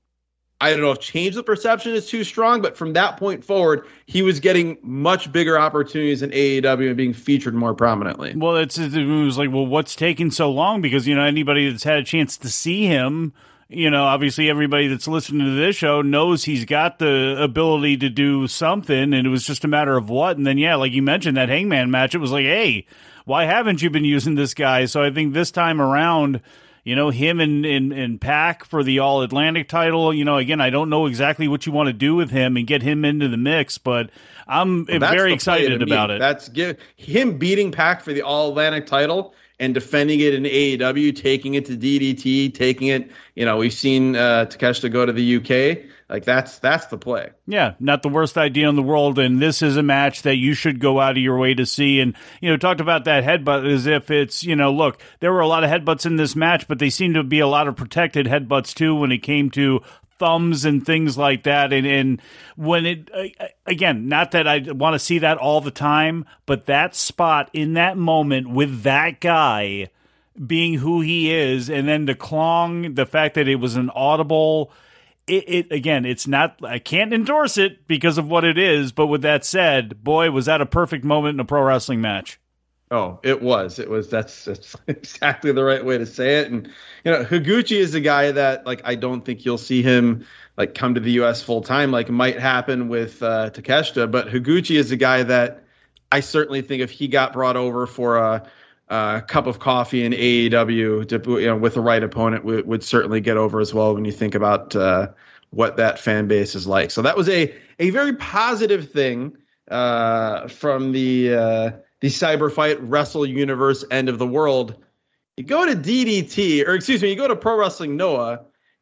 I don't know if change the perception is too strong, but from that point forward, he was getting much bigger opportunities in A E W and being featured more prominently. Well, it's it was like, well, what's taking so long? Because, you know, anybody that's had a chance to see him, you know, obviously everybody that's listening to this show knows he's got the ability to do something, and it was just a matter of what. And then, yeah, like you mentioned, that Hangman match, it was like, hey, why haven't you been using this guy? So I think this time around, you know, him and, and, and Pac for the All-Atlantic title, you know, again, I don't know exactly what you want to do with him and get him into the mix, but I'm well, very excited about it. That's give, him beating Pac for the All-Atlantic title and defending it in A E W, taking it to D D T, taking it, you know, we've seen uh, Takeshita go to the U K. Like, that's that's the play. Yeah, not the worst idea in the world, and this is a match that you should go out of your way to see. And, you know, talked about that headbutt as if it's, you know, look, there were a lot of headbutts in this match, but they seem to be a lot of protected headbutts, too, when it came to thumbs and things like that. And, and when it, again, not that I want to see that all the time, but that spot in that moment with that guy being who he is, and then the clong, the fact that it was an audible, it, it again, it's not, I can't endorse it because of what it is, but with that said, boy, was that a perfect moment in a pro wrestling match. Oh, it was. It was. That's, that's exactly the right way to say it. And, you know, Higuchi is a guy that, like, I don't think you'll see him, like, come to the U S full time, like might happen with uh, Takeshita. But Higuchi is a guy that I certainly think if he got brought over for a, a cup of coffee in A E W, to, you know, with the right opponent, would, would certainly get over as well when you think about uh, what that fan base is like. So that was a, a very positive thing uh, from the uh, the Cyber Fight Wrestle Universe end of the world. You go to D D T, or excuse me, you go to Pro Wrestling Noah,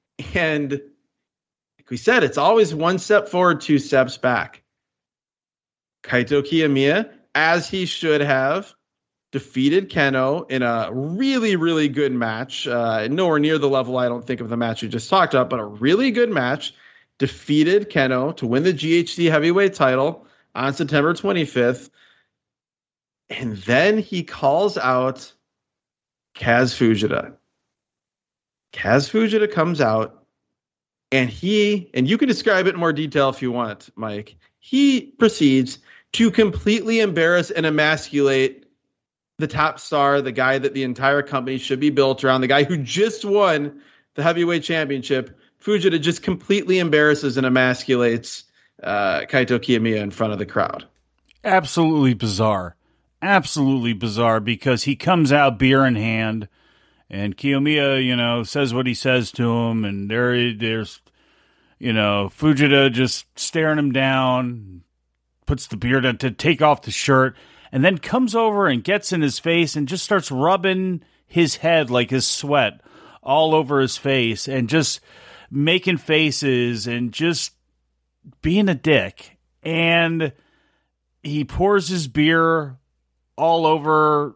and like we said, it's always one step forward, two steps back. Kaito Kiyomiya as he should have, defeated Kenoh in a really, really good match. Uh, nowhere near the level, I don't think, of the match you just talked about, but a really good match. Defeated Kenoh to win the G H C heavyweight title on September twenty-fifth. And then he calls out Kaz Fujita. Kaz Fujita comes out, and he, and you can describe it in more detail if you want, Mike, he proceeds to completely embarrass and emasculate the top star, the guy that the entire company should be built around, the guy who just won the heavyweight championship. Fujita just completely embarrasses and emasculates uh, Kaito Kiyomiya in front of the crowd. Absolutely bizarre. Absolutely bizarre, because he comes out beer in hand, and Kiyomiya, you know, says what he says to him, and there, there's, you know, Fujita just staring him down, puts the beer down to take off the shirt, and then comes over and gets in his face and just starts rubbing his head, like his sweat, all over his face, and just making faces and just being a dick. And he pours his beer all over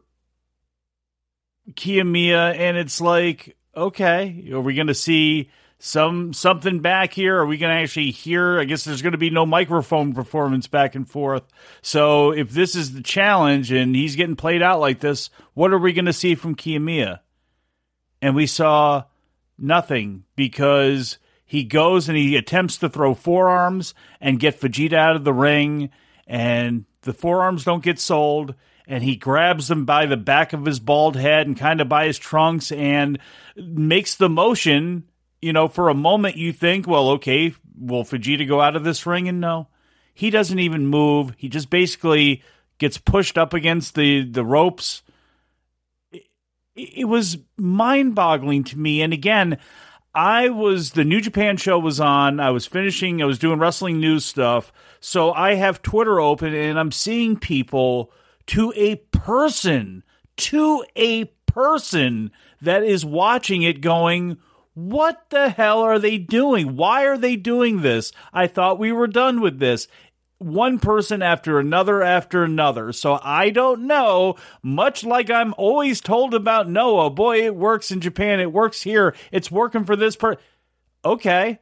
Kiyomiya, and it's like, okay, are we going to see some something back here? Are we going to actually hear? I guess there's going to be no microphone performance back and forth. So if this is the challenge and he's getting played out like this, what are we going to see from Kiyomiya? And we saw nothing, because he goes and he attempts to throw forearms and get Fujita out of the ring, and the forearms don't get sold, and he grabs them by the back of his bald head and kind of by his trunks and makes the motion. You know, for a moment you think, well, okay, will Fujita go out of this ring? And no, he doesn't even move. He just basically gets pushed up against the, the ropes. It, it was mind-boggling to me. And again, I was, the New Japan show was on. I was finishing, I was doing wrestling news stuff. So I have Twitter open, and I'm seeing people to a person, to a person that is watching it going, what the hell are they doing? Why are they doing this? I thought we were done with this. One person after another after another. So I don't know, much like I'm always told about Noah, boy, it works in Japan, it works here, it's working for this person. Okay.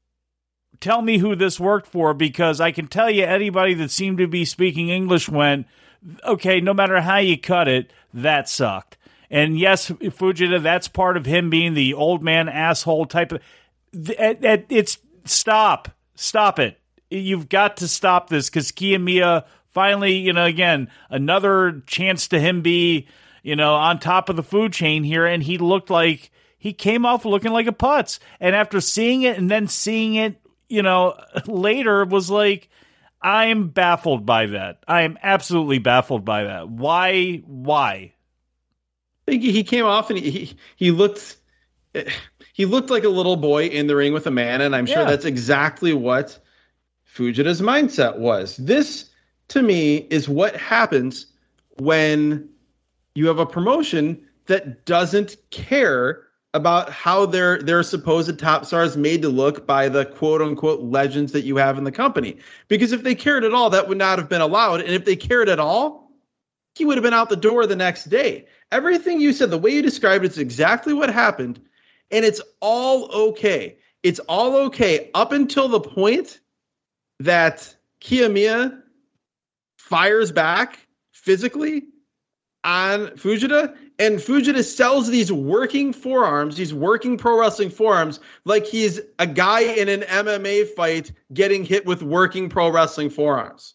Tell me who this worked for, because I can tell you anybody that seemed to be speaking English went, okay, no matter how you cut it, that sucked. And yes, Fujita, that's part of him being the old man asshole type of... It's... Stop. Stop it. You've got to stop this, because Kiyomiya finally, you know, again, another chance to him be, you know, on top of the food chain here, and he looked like... He came off looking like a putz. And after seeing it and then seeing it, you know, later, was like... I'm baffled by that. I am absolutely baffled by that. Why? Why? I think he came off and he he looked he looked like a little boy in the ring with a man, and I'm sure yeah. that's exactly what Fujita's mindset was. This, to me, is what happens when you have a promotion that doesn't care about how their their supposed top stars made to look by the quote unquote legends that you have in the company. Because if they cared at all, that would not have been allowed. And if they cared at all, he would have been out the door the next day. Everything you said, the way you described it, is exactly what happened. And it's all okay. It's all okay up until the point that Kiyomiya fires back physically on Fujita, and Fujita sells these working forearms, these working pro wrestling forearms, like he's a guy in an M M A fight getting hit with working pro wrestling forearms.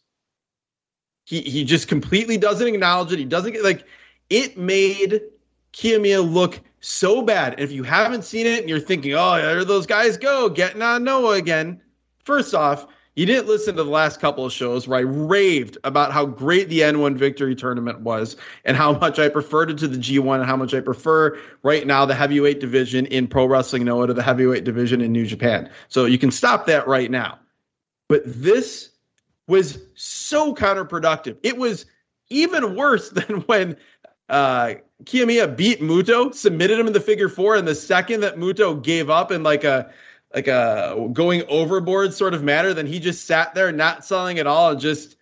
He he just completely doesn't acknowledge it. He doesn't get, like, it made Kiyomiya look so bad. And if you haven't seen it and you're thinking, oh, there those guys go, getting on Noah again. First off, you didn't listen to the last couple of shows where I raved about how great the N one Victory Tournament was and how much I preferred it to the G one and how much I prefer right now the heavyweight division in Pro Wrestling Noah to the heavyweight division in New Japan. So you can stop that right now. But this was so counterproductive. It was even worse than when uh, Kiyomiya beat Muto, submitted him in the figure four, and the second that Muto gave up in like a like a going overboard sort of manner, then he just sat there not selling at all and just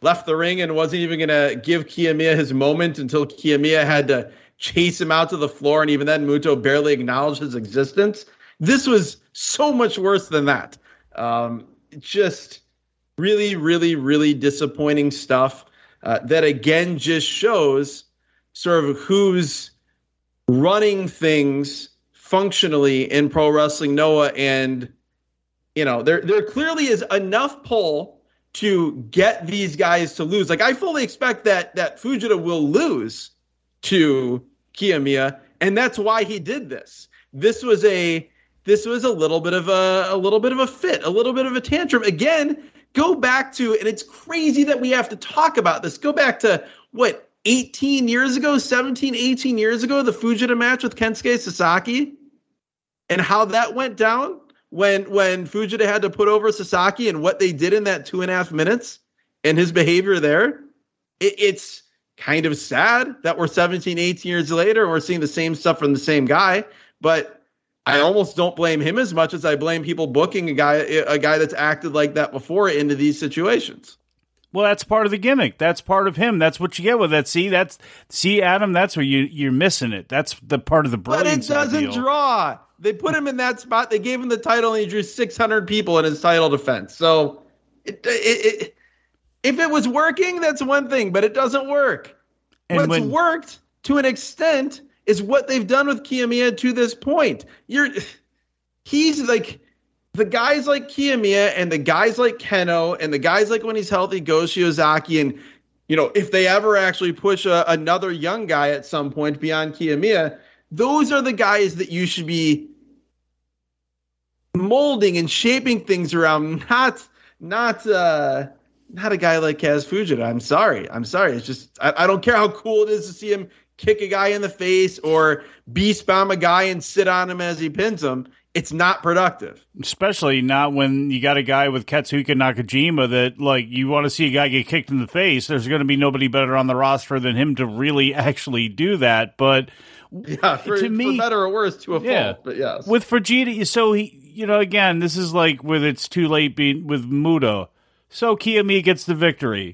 left the ring and wasn't even going to give Kiyomiya his moment until Kiyomiya had to chase him out to the floor, and even then Muto barely acknowledged his existence. This was so much worse than that. Um, just really, really, really disappointing stuff uh, that, again, just shows sort of who's running things functionally in Pro Wrestling Noah. And, you know, there there clearly is enough pull to get these guys to lose. Like, I fully expect that that Fujita will lose to Kiyomiya, and that's why he did this. This was a this was a little bit of a a little bit of a fit, a little bit of a tantrum. Again, go back to, and it's crazy that we have to talk about this. Go back to what, eighteen years ago, seventeen, eighteen years ago, the Fujita match with Kensuke Sasaki, and how that went down when when Fujita had to put over Sasaki and what they did in that two and a half minutes and his behavior there. It, it's kind of sad that we're seventeen, eighteen years later and we're seeing the same stuff from the same guy, but I almost don't blame him as much as I blame people booking a guy a guy that's acted like that before into these situations. Well, that's part of the gimmick. That's part of him. That's what you get with that. See, that's see, Adam. That's where you you're missing it. That's the part of the brilliance. But it doesn't of the deal. draw. They put him in that spot. They gave him the title, and he drew six hundred people in his title defense. So, it, it, it, if it was working, that's one thing, but it doesn't work. And What's when, worked to an extent is what they've done with Kiyomiya to this point. You're, he's like. The guys like Kiyomiya and the guys like Keno and the guys like when he's healthy, Go Shiozaki, and, you know, if they ever actually push a, another young guy at some point beyond Kiyomiya, those are the guys that you should be molding and shaping things around, not not uh, not a guy like Kaz Fujita. I'm sorry. I'm sorry. It's just, I, I don't care how cool it is to see him kick a guy in the face or beast bomb a guy and sit on him as he pins him. It's not productive. Especially not when you got a guy with Katsuhiko Nakajima that, like, you want to see a guy get kicked in the face. There's going to be nobody better on the roster than him to really actually do that. But yeah, for, to me, for better or worse, to a yeah, fault. But yes, with Fujita, so he, you know, again, this is like with it's too late being with Muto. So Kiyomiya gets the victory.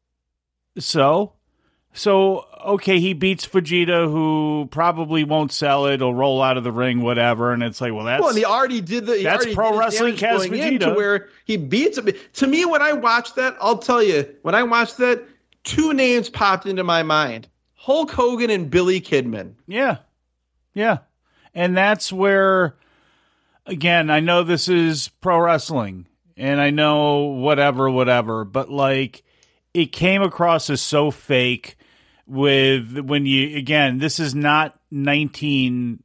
So. So, okay, he beats Fujita, who probably won't sell it. He'll roll out of the ring, whatever. And it's like, well, that's... Well, and he already did the... That's pro wrestling Kaz Fujita. Where he beats him. To me, when I watched that, I'll tell you, when I watched that, two names popped into my mind. Hulk Hogan and Billy Kidman. Yeah. Yeah. And that's where, again, I know this is pro wrestling. And I know whatever, whatever. But, like, it came across as so fake... With when you again, this is not nineteen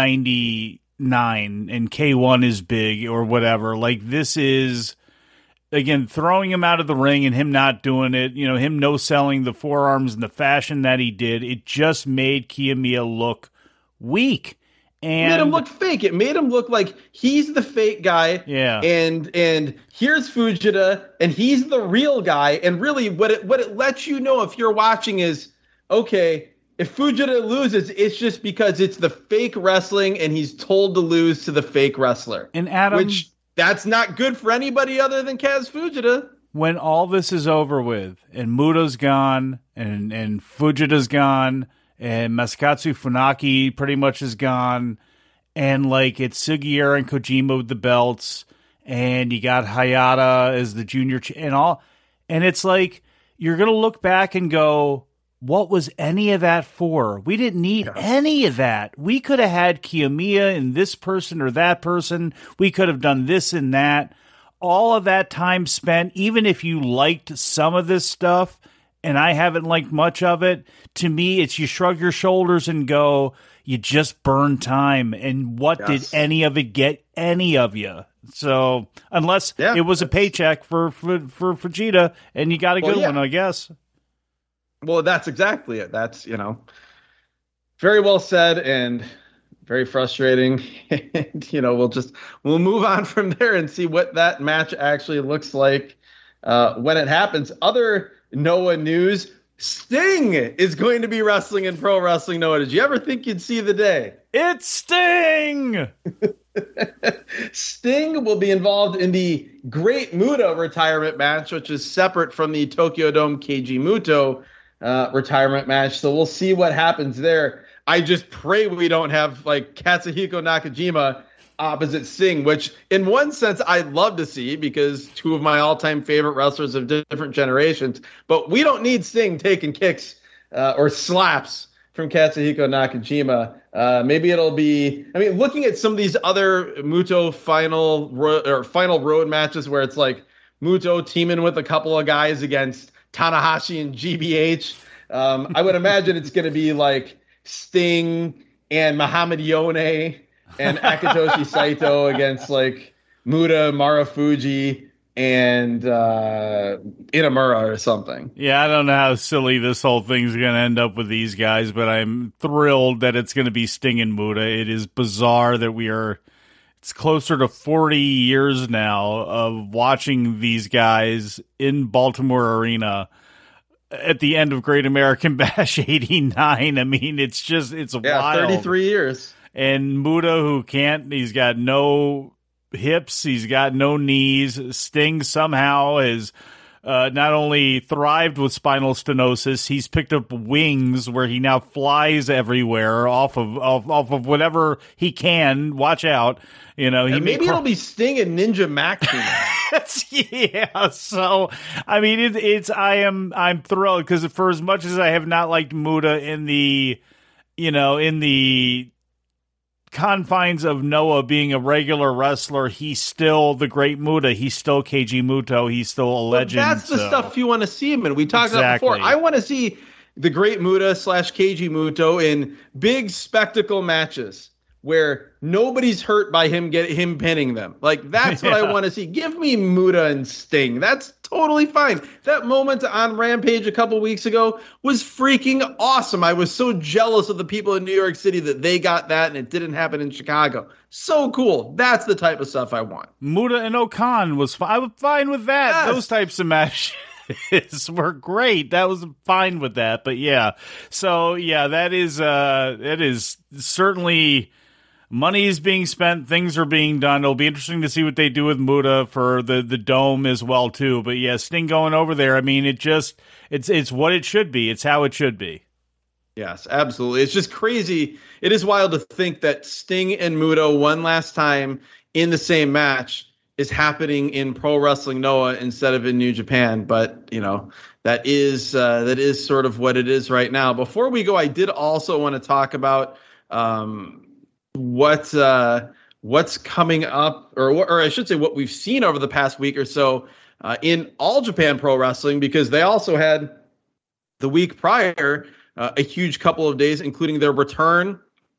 ninety-nine and K one is big or whatever. Like, this is again throwing him out of the ring and him not doing it. You know, him no selling the forearms in the fashion that he did. It just made Kiyomiya look weak. And it made him look fake. It made him look like he's the fake guy. Yeah. And and here's Fujita, and he's the real guy. And really, what it what it lets you know if you're watching is, okay, if Fujita loses, it's just because it's the fake wrestling and he's told to lose to the fake wrestler. And Adam, which that's not good for anybody other than Kaz Fujita. When all this is over with and Muto's gone and, and Fujita's gone and Masakatsu Funaki pretty much is gone and like it's Sugiura and Kojima with the belts and you got Hayata as the junior ch- and all, and it's like you're going to look back and go, what was any of that for? We didn't need yeah. any of that. We could have had Kiyomiya and this person or that person. We could have done this and that. All of that time spent, even if you liked some of this stuff, and I haven't liked much of it, to me, it's you shrug your shoulders and go, you just burned time. And what yes. did any of it get any of you? So unless yeah, it was a paycheck for, for, for Fujita and you got a well, good yeah. one, I guess. Well, that's exactly it. That's, you know, very well said and very frustrating. And, you know, we'll just, we'll move on from there and see what that match actually looks like uh, when it happens. Other Noah news, Sting is going to be wrestling in Pro Wrestling Noah. Did you ever think you'd see the day? It's Sting! Sting will be involved in the Great Muta retirement match, which is separate from the Tokyo Dome Keiji Muto uh, retirement match. So we'll see what happens there. I just pray we don't have like Katsuhiko Nakajima opposite Sting, which in one sense I'd love to see because two of my all-time favorite wrestlers of different generations. But we don't need Sting taking kicks uh, or slaps from Katsuhiko Nakajima. Uh, maybe it'll be, I mean, looking at some of these other Muto final ro- or final road matches where it's like Muto teaming with a couple of guys against Tanahashi and G B H, um, I would imagine it's going to be like Sting and Muhammad Yone and Akitoshi Saito against like Muta, Marufuji, and uh, Inamura or something. Yeah, I don't know how silly this whole thing's going to end up with these guys, but I'm thrilled that it's going to be Sting and Muta. It is bizarre that we are, it's closer to forty years now of watching these guys in Baltimore Arena at the end of Great American Bash eighty-nine. I mean, it's just, it's yeah, wild. thirty-three years. And Muta, who can't, he's got no hips, he's got no knees. Sting somehow has uh, not only thrived with spinal stenosis, he's picked up wings where he now flies everywhere off of off, off of whatever he can. Watch out, you know. He and maybe cr- it'll be Sting and Ninja Max. Yeah, so I mean, it, it's I am I'm thrilled because for as much as I have not liked Muta in the, you know, in the confines of Noah being a regular wrestler, he's still the Great Muta. He's still Keiji Muto. He's still a legend. Well, that's the so. stuff you want to see him in. We talked Exactly. about before. I want to see the Great Muta slash Keiji Muto in big spectacle matches where nobody's hurt by him get him pinning them. Like that's what yeah. I want to see. Give me Muta and Sting. That's totally fine. That moment on Rampage a couple weeks ago was freaking awesome. I was so jealous of the people in New York City that they got that and it didn't happen in Chicago. So cool. That's the type of stuff I want. Muta and Okan was fine. I was fine with that. Yes. Those types of matches were great. That was fine with that. But yeah, so yeah, that is uh, that is certainly. Money is being spent. Things are being done. It'll be interesting to see what they do with Muta for the, the Dome as well, too. But, yeah, Sting going over there, I mean, it just it's it's what it should be. It's how it should be. Yes, absolutely. It's just crazy. It is wild to think that Sting and Muta one last time in the same match is happening in Pro Wrestling Noah instead of in New Japan. But, you know, that is uh, that is sort of what it is right now. Before we go, I did also want to talk about um, – what uh, what's coming up, or or I should say what we've seen over the past week or so uh, in All Japan Pro Wrestling, because they also had the week prior uh, a huge couple of days, including their return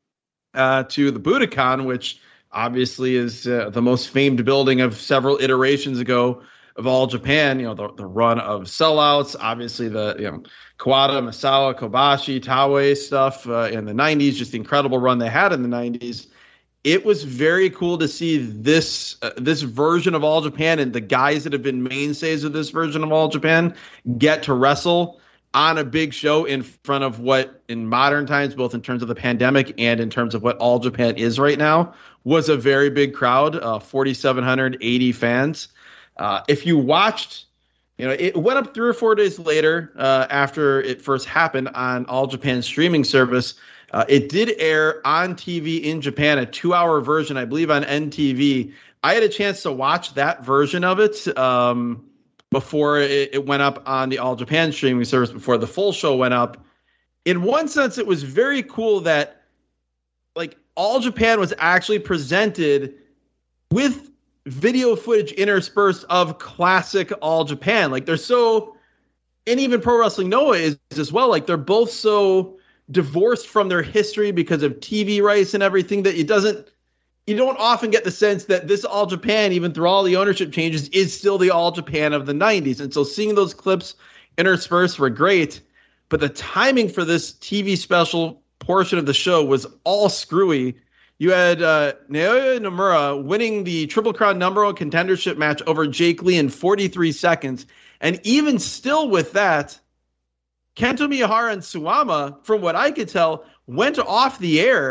uh, to the Budokan, which obviously is uh, the most famed building of several iterations ago of All Japan. You know, the, the run of sellouts, obviously the, you know, Kawada, Misawa, Kobashi, Taue stuff uh, in the nineties, just the incredible run they had in the nineties. It was very cool to see this uh, this version of All Japan and the guys that have been mainstays of this version of All Japan get to wrestle on a big show in front of what in modern times, both in terms of the pandemic and in terms of what All Japan is right now, was a very big crowd, uh, four thousand seven hundred eighty fans. Uh, if you watched, you know, it went up three or four days later uh, after it first happened on All Japan streaming service. Uh, it did air on T V in Japan, a two-hour version, I believe, on N T V. I had a chance to watch that version of it um, before it, it went up on the All Japan streaming service, before the full show went up. In one sense, it was very cool that, like, All Japan was actually presented with video footage interspersed of classic All Japan. Like, they're so, and even Pro Wrestling Noah is as well, like, they're both so divorced from their history because of T V rights and everything that it doesn't, you don't often get the sense that this All Japan, even through all the ownership changes, is still the All Japan of the nineties. And so seeing those clips interspersed were great, but the timing for this T V special portion of the show was all screwy. You had uh, Naoya Nomura winning the Triple Crown number one contendership match over Jake Lee in forty-three seconds. And even still with that, Kento Miyahara and Suwama, from what I could tell, went off the air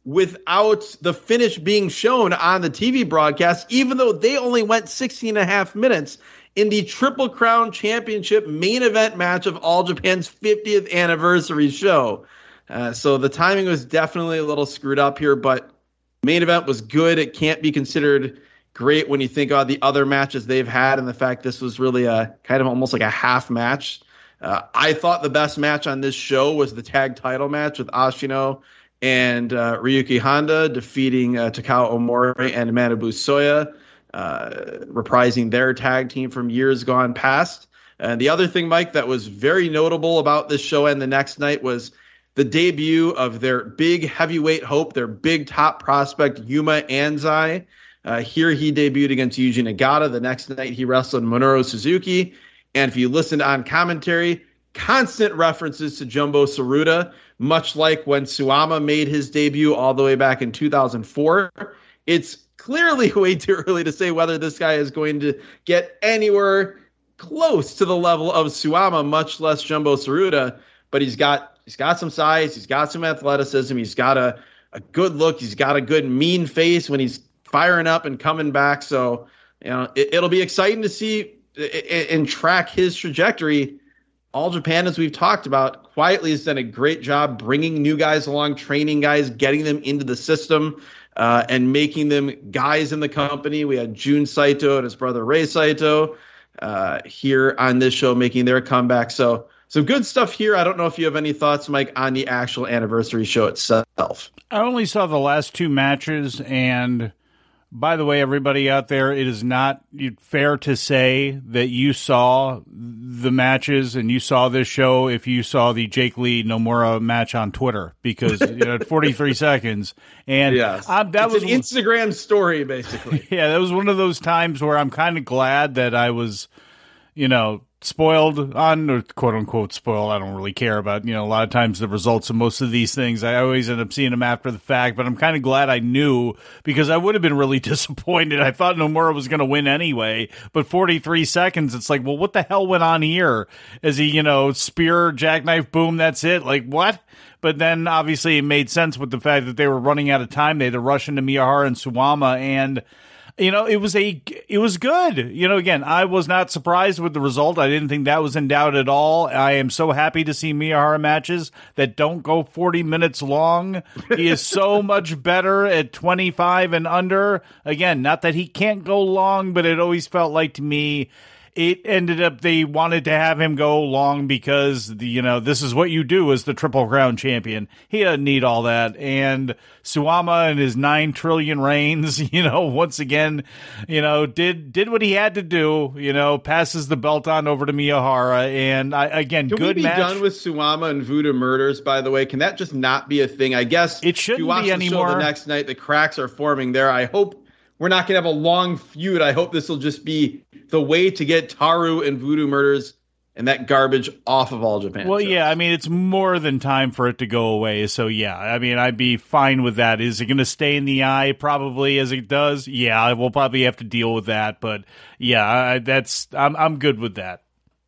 without the finish being shown on the T V broadcast, even though they only went sixteen and a half minutes in the Triple Crown Championship main event match of All Japan's fiftieth anniversary show. Uh, so the timing was definitely a little screwed up here, but main event was good. It can't be considered great when you think about the other matches they've had and the fact this was really a kind of almost like a half match. Uh, I thought the best match on this show was the tag title match with Ashino and uh, Ryuki Honda defeating uh, Takao Omori and Manabu Soya, uh, reprising their tag team from years gone past. And the other thing, Mike, that was very notable about this show and the next night was the debut of their big heavyweight hope, their big top prospect, Yuma Anzai. Uh, here he debuted against Yuji Nagata. The next night he wrestled Minoru Suzuki. And if you listened on commentary, constant references to Jumbo Tsuruta, much like when Suwama made his debut all the way back in two thousand four. It's clearly way too early to say whether this guy is going to get anywhere close to the level of Suwama, much less Jumbo Tsuruta. But he's got he's got some size, he's got some athleticism, he's got a, a good look, he's got a good mean face when he's firing up and coming back. So, you know, it, it'll be exciting to see and track his trajectory. All Japan, as we've talked about, quietly has done a great job bringing new guys along, training guys, getting them into the system, uh, and making them guys in the company. We had Jun Saito and his brother Rei Saito uh, here on this show making their comeback. So some good stuff here. I don't know if you have any thoughts, Mike, on the actual anniversary show itself. I only saw the last two matches, and by the way, everybody out there, it is not fair to say that you saw the matches and you saw this show if you saw the Jake Lee Nomura match on Twitter, because you know, forty-three seconds. And yes. I'm, that it's was an Instagram story, basically. Yeah, that was one of those times where I'm kind of glad that I was, you know, spoiled on, or quote unquote spoiled. I don't really care about, you know, a lot of times the results of most of these things. I always end up seeing them after the fact, but I'm kind of glad I knew, because I would have been really disappointed. I thought Nomura was going to win anyway, but forty-three seconds, it's like, well, what the hell went on here? Is he, you know, spear, jackknife, boom, that's it? Like, what? But then obviously it made sense with the fact that they were running out of time. They had to rush into Miyahara and Suwama, and you know, it was a, it was good. You know, again, I was not surprised with the result. I didn't think that was in doubt at all. I am so happy to see Miyahara matches that don't go forty minutes long. He is so much better at twenty-five and under. Again, not that he can't go long, but it always felt like to me, it ended up they wanted to have him go long because, the, you know, this is what you do as the Triple Crown champion. He doesn't need all that. And Suwama and his nine trillion reigns, you know, once again, you know, did did what he had to do, you know, passes the belt on over to Miyahara. And, I, again, Can good we be match. done with Suwama and Voodoo Murders, by the way? Can that just not be a thing? I guess it shouldn't if you watch be the anymore. Show the next night, the cracks are forming there. I hope we're not going to have a long feud. I hope this will just be the way to get Taru and Voodoo Murders and that garbage off of All Japan. Well, shows. yeah, I mean, it's more than time for it to go away. So, yeah, I mean, I'd be fine with that. Is it going to stay in the eye? Probably, as it does. Yeah, we'll probably have to deal with that. But, yeah, I, that's I'm I'm good with that.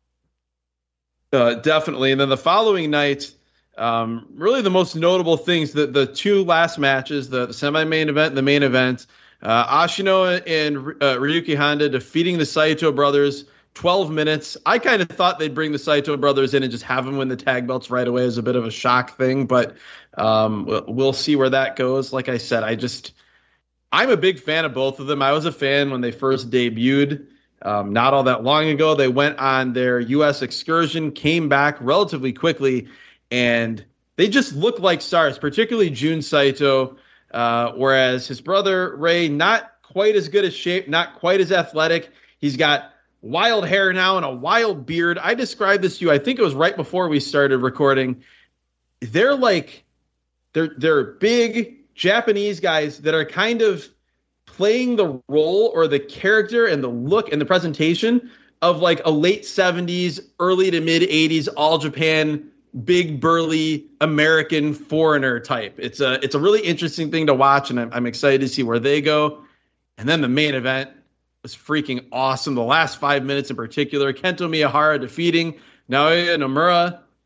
Uh, definitely. And then the following night, um, really the most notable things, the, the two last matches, the, the semi-main event and the main event, uh, Ashino and uh, Ryuki Honda defeating the Saito brothers, twelve minutes. I kind of thought they'd bring the Saito brothers in and just have them win the tag belts right away as a bit of a shock thing, but um, we'll see where that goes. Like I said, I just, I'm a big fan of both of them. I was a fan when they first debuted. Um, not all that long ago, they went on their U S excursion, came back relatively quickly, and they just look like stars, particularly Jun Saito, uh, whereas his brother Rei, not quite as good a shape, not quite as athletic. He's got wild hair now and a wild beard. I described this to you, I think it was right before we started recording. They're like, they're they're big Japanese guys that are kind of playing the role or the character and the look and the presentation of like a late seventies, early to mid eighties All Japan big burly American foreigner type. It's a it's a really interesting thing to watch, and I'm, I'm excited to see where they go. And then the main event was freaking awesome. The last five minutes in particular, Kento Miyahara defeating Naoya Nomura.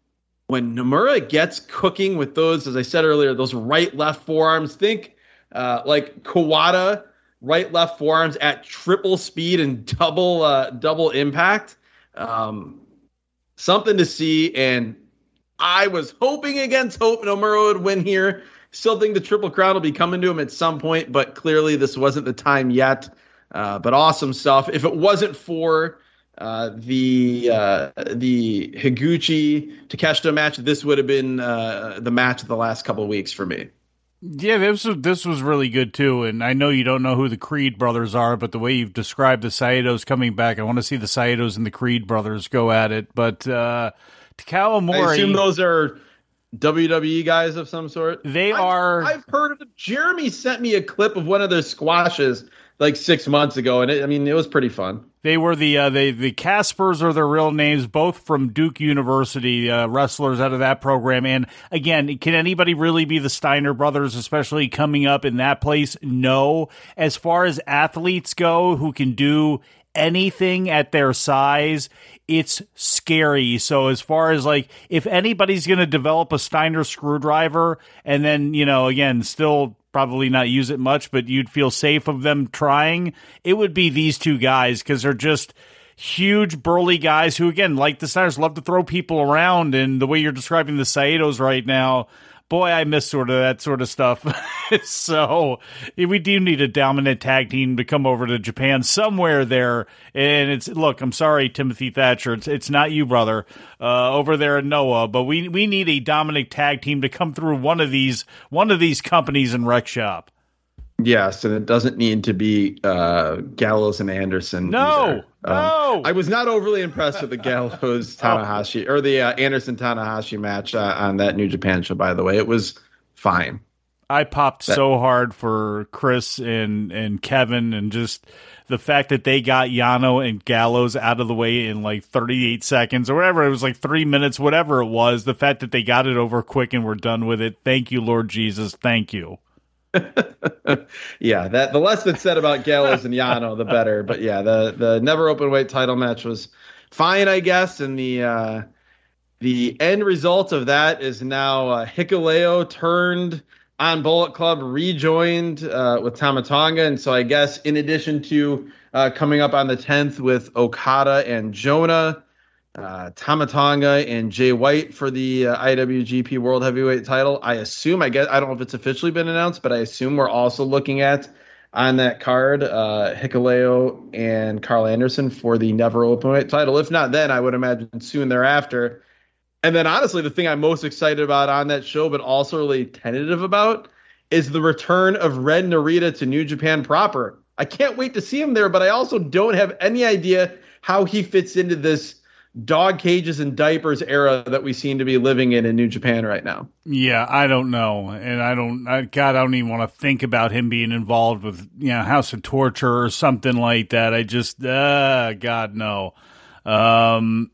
when Nomura gets cooking with those, as I said earlier, those right left forearms, think uh, like Kawada right left forearms at triple speed and double uh, double impact. Um, something to see. And I was hoping against hope Nomura would win here. Still think the Triple Crown will be coming to him at some point, but clearly this wasn't the time yet. Uh, but awesome stuff. If it wasn't for uh, the uh, the Higuchi Takeshita match, this would have been uh, the match of the last couple of weeks for me. Yeah, this was, this was really good, too, and I know you don't know who the Creed brothers are, but the way you've described the Saito's coming back, I want to see the Saito's and the Creed brothers go at it, but uh, Takao Omori... I assume those are W W E guys of some sort? They I've, are... I've heard of them. Jeremy sent me a clip of one of their squashes like six months ago, and it, I mean, it was pretty fun. They were the uh, they, the Caspers are their real names, both from Duke University, uh, wrestlers out of that program. And again, can anybody really be the Steiner brothers, especially coming up in that place? No. As far as athletes go who can do anything at their size, it's scary. So as far as like, if anybody's going to develop a Steiner screwdriver and then, you know, again, still probably not use it much, but you'd feel safe of them trying, it would be these two guys, because they're just huge, burly guys who, again, like the Steiners, love to throw people around. And the way you're describing the Saito's right now, boy, I miss sort of that sort of stuff. So we do need a dominant tag team to come over to Japan somewhere there. And it's, look, I'm sorry, Timothy Thatcher. It's it's not you, brother, uh, over there in Noah. But we we need a dominant tag team to come through one of these one of these companies in Rec Shop. Yes, and it doesn't need to be uh, Gallows and Anderson. No, um, no. I was not overly impressed with the Gallows Tanahashi or the uh, Anderson Tanahashi match uh, on that New Japan show. By the way, it was fine. I popped that- so hard for Chris and and Kevin, and just the fact that they got Yano and Gallows out of the way in like thirty-eight seconds or whatever. It was like three minutes, whatever it was. The fact that they got it over quick and were done with it. Thank you, Lord Jesus. Thank you. Yeah, that the less that's said about Gallows and Yano, the better. But yeah, the the never open weight title match was fine, I guess. And the uh, the end result of that is now uh, Hikuleo turned on Bullet Club, rejoined uh, with Tama Tonga. And so I guess in addition to uh, coming up on the tenth with Okada and Jonah, Uh, Tama Tonga and Jay White for the uh, I W G P World Heavyweight title. I assume, I guess, I don't know if it's officially been announced, but I assume we're also looking at on that card uh, Hikuleo and Carl Anderson for the Never Openweight title. If not, then I would imagine soon thereafter. And then honestly, the thing I'm most excited about on that show, but also really tentative about, is the return of Ren Narita to New Japan proper. I can't wait to see him there, but I also don't have any idea how he fits into this dog cages and diapers era that we seem to be living in in New Japan right now. Yeah, I don't know. And I don't, I, God, I don't even want to think about him being involved with, you know, House of Torture or something like that. I just, uh, God, no. Um,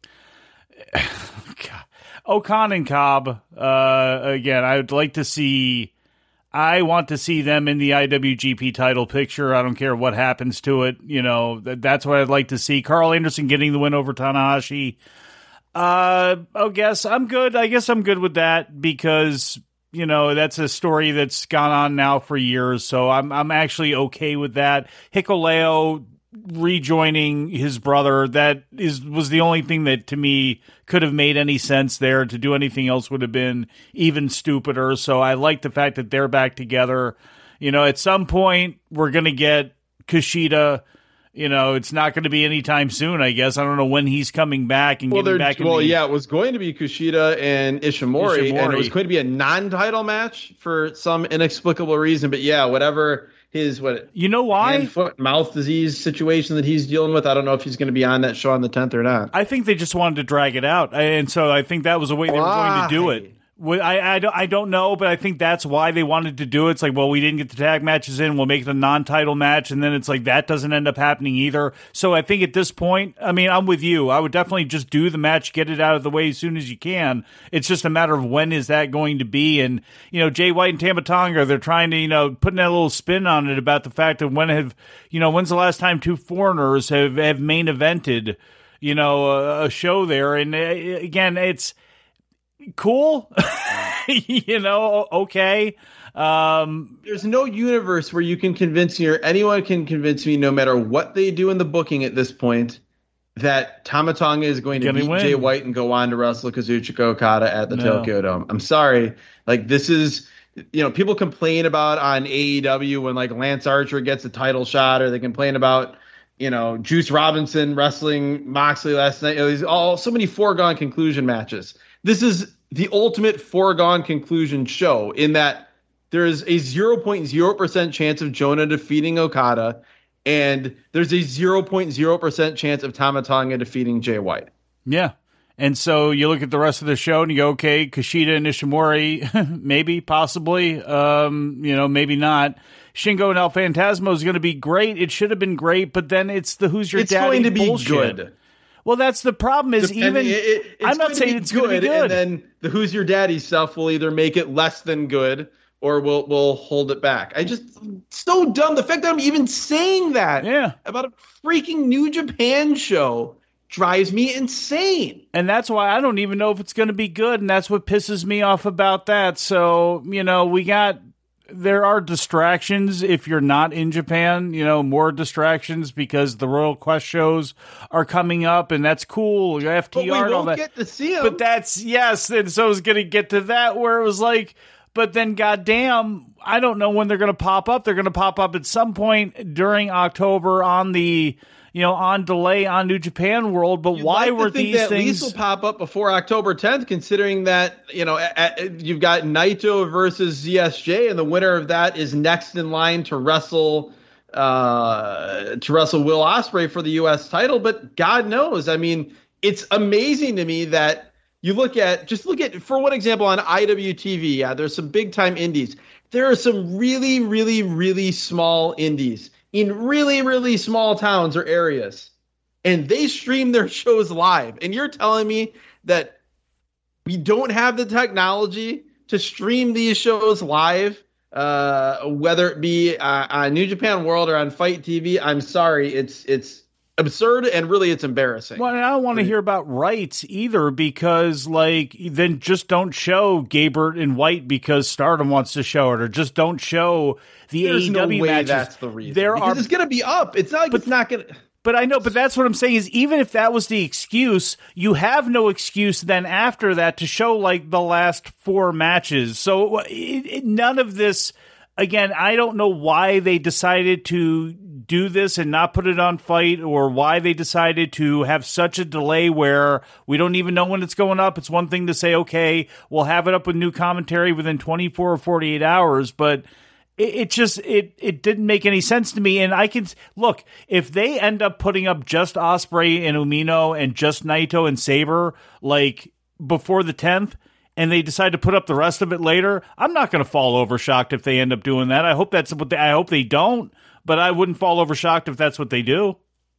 God. Okan and Cobb, uh, again, I would like to see, I want to see them in the I W G P title picture. I don't care what happens to it. You know, that, that's what I'd like to see. Carl Anderson getting the win over Tanahashi. Uh, I guess I'm good. I guess I'm good with that because, you know, that's a story that's gone on now for years. So I'm, I'm actually okay with that. Hikuleo rejoining his brother, that is was the only thing that to me could have made any sense there. To do anything else would have been even stupider. So I like the fact that they're back together. You know, at some point we're going to get Kushida. You know, it's not going to be anytime soon, I guess. I don't know when he's coming back and well, getting back in well, the, yeah, it was going to be Kushida and Ishimori, Ishimori, and it was going to be a non-title match for some inexplicable reason. But yeah, whatever his what you know why hand, foot, mouth disease situation that he's dealing with, I don't know if he's going to be on that show on the tenth or not. I think they just wanted to drag it out, and so I think that was the way they were going to do it. I, I, don't, I don't know, but I think that's why they wanted to do it. It's like, well, we didn't get the tag matches in. We'll make it a non-title match. And then it's like, that doesn't end up happening either. So I think at this point, I mean, I'm with you. I would definitely just do the match, get it out of the way as soon as you can. It's just a matter of when is that going to be. And, you know, Jay White and Tama Tonga, they're trying to, you know, putting that little spin on it about the fact that when have, you know, when's the last time two foreigners have, have main evented, you know, a, a show there. And uh, again, it's, cool. You know, okay. Um, There's no universe where you can convince me, or anyone can convince me, no matter what they do in the booking at this point, that Tama Tonga is going to beat win. Jay White and go on to wrestle Kazuchika Okada at the no. Tokyo Dome. I'm sorry. Like, this is, you know, people complain about on A E W when, like, Lance Archer gets a title shot, or they complain about, you know, Juice Robinson wrestling Moxley last night. You know, these all so many foregone conclusion matches. This is the ultimate foregone conclusion show, in that there is a zero point zero percent chance of Jonah defeating Okada, and there's a zero point zero percent chance of Tama Tonga defeating Jay White. Yeah. And so you look at the rest of the show and you go, okay, Kushida and Ishimori, maybe, possibly, um, you know, maybe not. Shingo and El Phantasmo is going to be great. It should have been great, but then it's the Who's Your it's Daddy going to be bullshit. Good. Well, that's the problem is Depending, even, it, it, it's I'm not saying it's good, going to be good. And then the Who's Your Daddy stuff will either make it less than good, or we'll, we'll hold it back. I just, so dumb. The fact that I'm even saying that yeah. about a freaking New Japan show drives me insane. And that's why I don't even know if it's going to be good. And that's what pisses me off about that. So, you know, we got, there are distractions if you're not in Japan, you know, more distractions because the Royal Quest shows are coming up, and that's cool. F T R but we and all won't that. get to see them. But that's, yes. And so I was going to get to that where it was like, but then goddamn, I don't know when they're going to pop up. They're going to pop up at some point during October on the, you know, on delay on New Japan World. But You'd why like were to think these that things? These will pop up before October tenth, considering that, you know, at, at, you've got Naito versus Z S J, and the winner of that is next in line to wrestle uh, to wrestle Will Ospreay for the U S title. But God knows, I mean, it's amazing to me that. You look at, just look at, for one example, on I W T V, yeah, there's some big time indies. There are some really, really, really small indies in really, really small towns or areas, and they stream their shows live. And you're telling me that we don't have the technology to stream these shows live, uh, whether it be uh, on New Japan World or on Fight T V? I'm sorry, it's it's. absurd, and really it's embarrassing. Well, and I don't want to hear about rights either, because like then just don't show Gabert and White because Stardom wants to show it, or just don't show the There's A E W no way matches. That's the reason. There because are, it's going to be up. It's not like but, it's not going to. But I know, but that's what I'm saying is, even if that was the excuse, you have no excuse then after that to show like the last four matches. So it, it, none of this. Again, I don't know why they decided to do this and not put it on Fight, or why they decided to have such a delay where we don't even know when it's going up. It's one thing to say, okay, we'll have it up with new commentary within twenty-four or forty-eight hours, but it, it just, it, it didn't make any sense to me. And I can, look, if they end up putting up just Ospreay and Umino and just Naito and Sabre, like before the tenth, and they decide to put up the rest of it later, I'm not going to fall over shocked if they end up doing that. I hope that's what they, I hope they don't, but I wouldn't fall over shocked if that's what they do.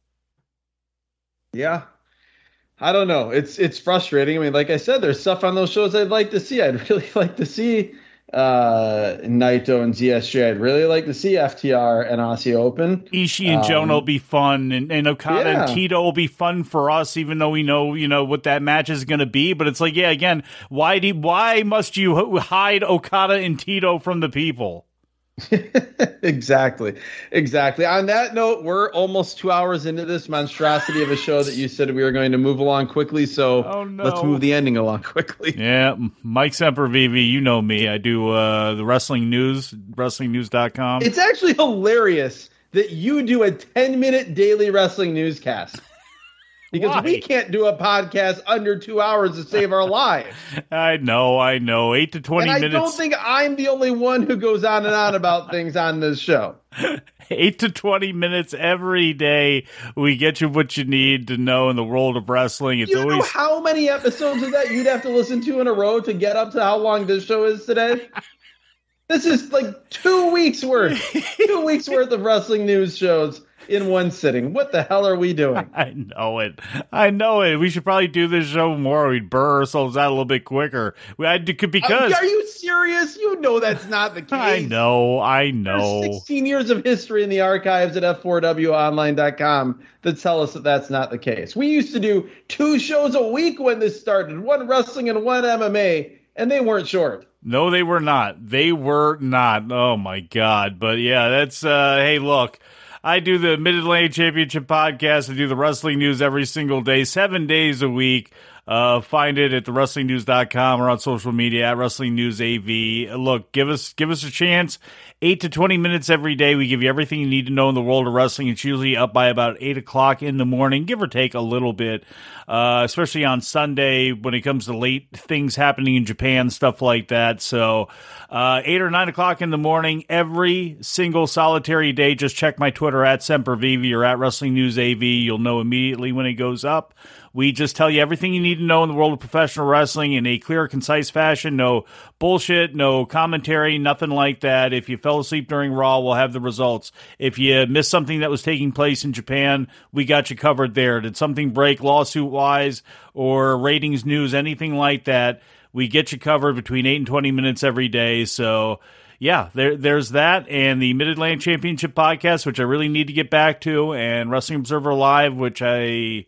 Yeah. I don't know. It's it's frustrating. I mean, like I said, there's stuff on those shows I'd like to see. I'd really like to see uh, Naito and Z S J. I'd really like to see F T R and Aussie Open. Ishii and um, Jonah will be fun, and, and Okada yeah. and Tito will be fun for us, even though we know, you know, what that match is going to be. But it's like, yeah, again, why do why must you hide Okada and Tito from the people? exactly. Exactly. On that note, we're almost two hours into this monstrosity of a show that you said we were going to move along quickly. So oh, no. let's move the ending along quickly. Yeah. Mike Sempervive, you know me. I do uh, the wrestling news, wrestling news dot com. It's actually hilarious that you do a ten minute daily wrestling newscast. Because Why? we can't do a podcast under two hours to save our lives. I know, I know. Eight to twenty and I minutes. I don't think I'm the only one who goes on and on about things on this show. Eight to twenty minutes every day. We get you what you need to know in the world of wrestling. It's you always know how many episodes of that you'd have to listen to in a row to get up to how long this show is today? This is like two weeks worth, two weeks worth of wrestling news shows in one sitting. What the hell are we doing? I know it. I know it. We should probably do this show more. We'd burr ourselves out a little bit quicker. We I could because. Uh, are you serious? You know that's not the case. I know. I know. There's sixteen years of history in the archives at F four W online dot com that tell us that that's not the case. We used to do two shows a week when this started, one wrestling and one M M A, and they weren't short. No, they were not. They were not. Oh my God. But yeah, that's uh hey, look. I do the Mid-Atlantic Championship podcast. I do the wrestling news every single day, seven days a week. Uh, find it at the wrestling news dot com or on social media at Wrestling News A V. Look, give us give us a chance. Eight to twenty minutes every day. We give you everything you need to know in the world of wrestling. It's usually up by about eight o'clock in the morning, give or take a little bit, uh, especially on Sunday when it comes to late things happening in Japan, stuff like that. So uh, eight or nine o'clock in the morning every single solitary day. Just check my Twitter at Sempervivi or at Wrestling News A V. You'll know immediately when it goes up. We just tell you everything you need to know in the world of professional wrestling in a clear, concise fashion. No bullshit, no commentary, nothing like that. If you fell asleep during Raw, we'll have the results. If you missed something that was taking place in Japan, we got you covered there. Did something break lawsuit-wise or ratings news, anything like that, we get you covered between eight and twenty minutes every day. So, yeah, there, there's that, and the Mid-Atlantic Championship podcast, which I really need to get back to, and Wrestling Observer Live, which I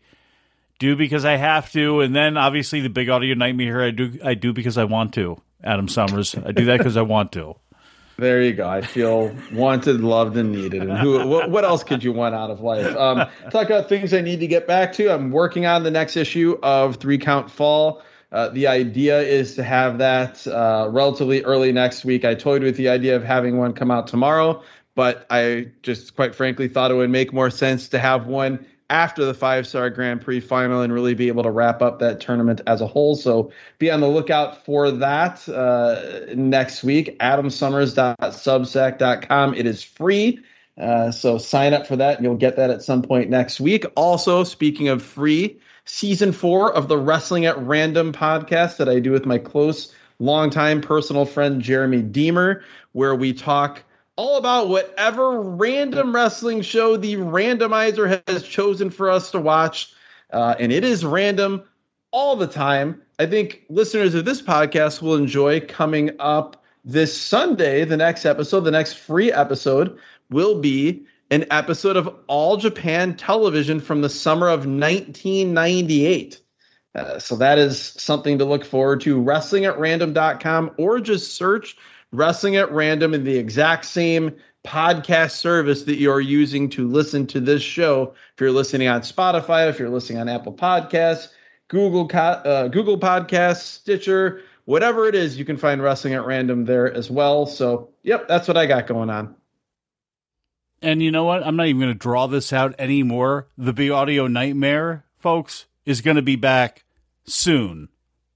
do because I have to, and then obviously the Big Audio Nightmare I do I do because I want to. Adam Summers, I do that because I want to. There you go. I feel wanted, loved, and needed. And who? What, what else could you want out of life? Um, talk about things I need to get back to. I'm working on the next issue of Three Count Fall. Uh, the idea is to have that uh, relatively early next week. I toyed with the idea of having one come out tomorrow, but I just quite frankly thought it would make more sense to have one after the five-star Grand Prix final and really be able to wrap up that tournament as a whole. So be on the lookout for that uh, next week. adam summers dot substack dot com. It is free. Uh, so sign up for that and you'll get that at some point next week. Also, speaking of free, season four of the Wrestling at Random podcast that I do with my close, longtime personal friend, Jeremy Deemer, where we talk all about whatever random wrestling show the randomizer has chosen for us to watch. Uh, and it is random all the time. I think listeners of this podcast will enjoy coming up this Sunday. The next episode, the next free episode, will be an episode of All Japan Television from the summer of nineteen ninety-eight. Uh, so that is something to look forward to. wrestling at random dot com, or just search Wrestling at Random in the exact same podcast service that you're using to listen to this show. If you're listening on Spotify, if you're listening on Apple Podcasts, Google uh, Google Podcasts, Stitcher, whatever it is, you can find Wrestling at Random there as well. So, yep, that's what I got going on. And you know what? I'm not even going to draw this out anymore. The Big Audio Nightmare, folks, is going to be back soon.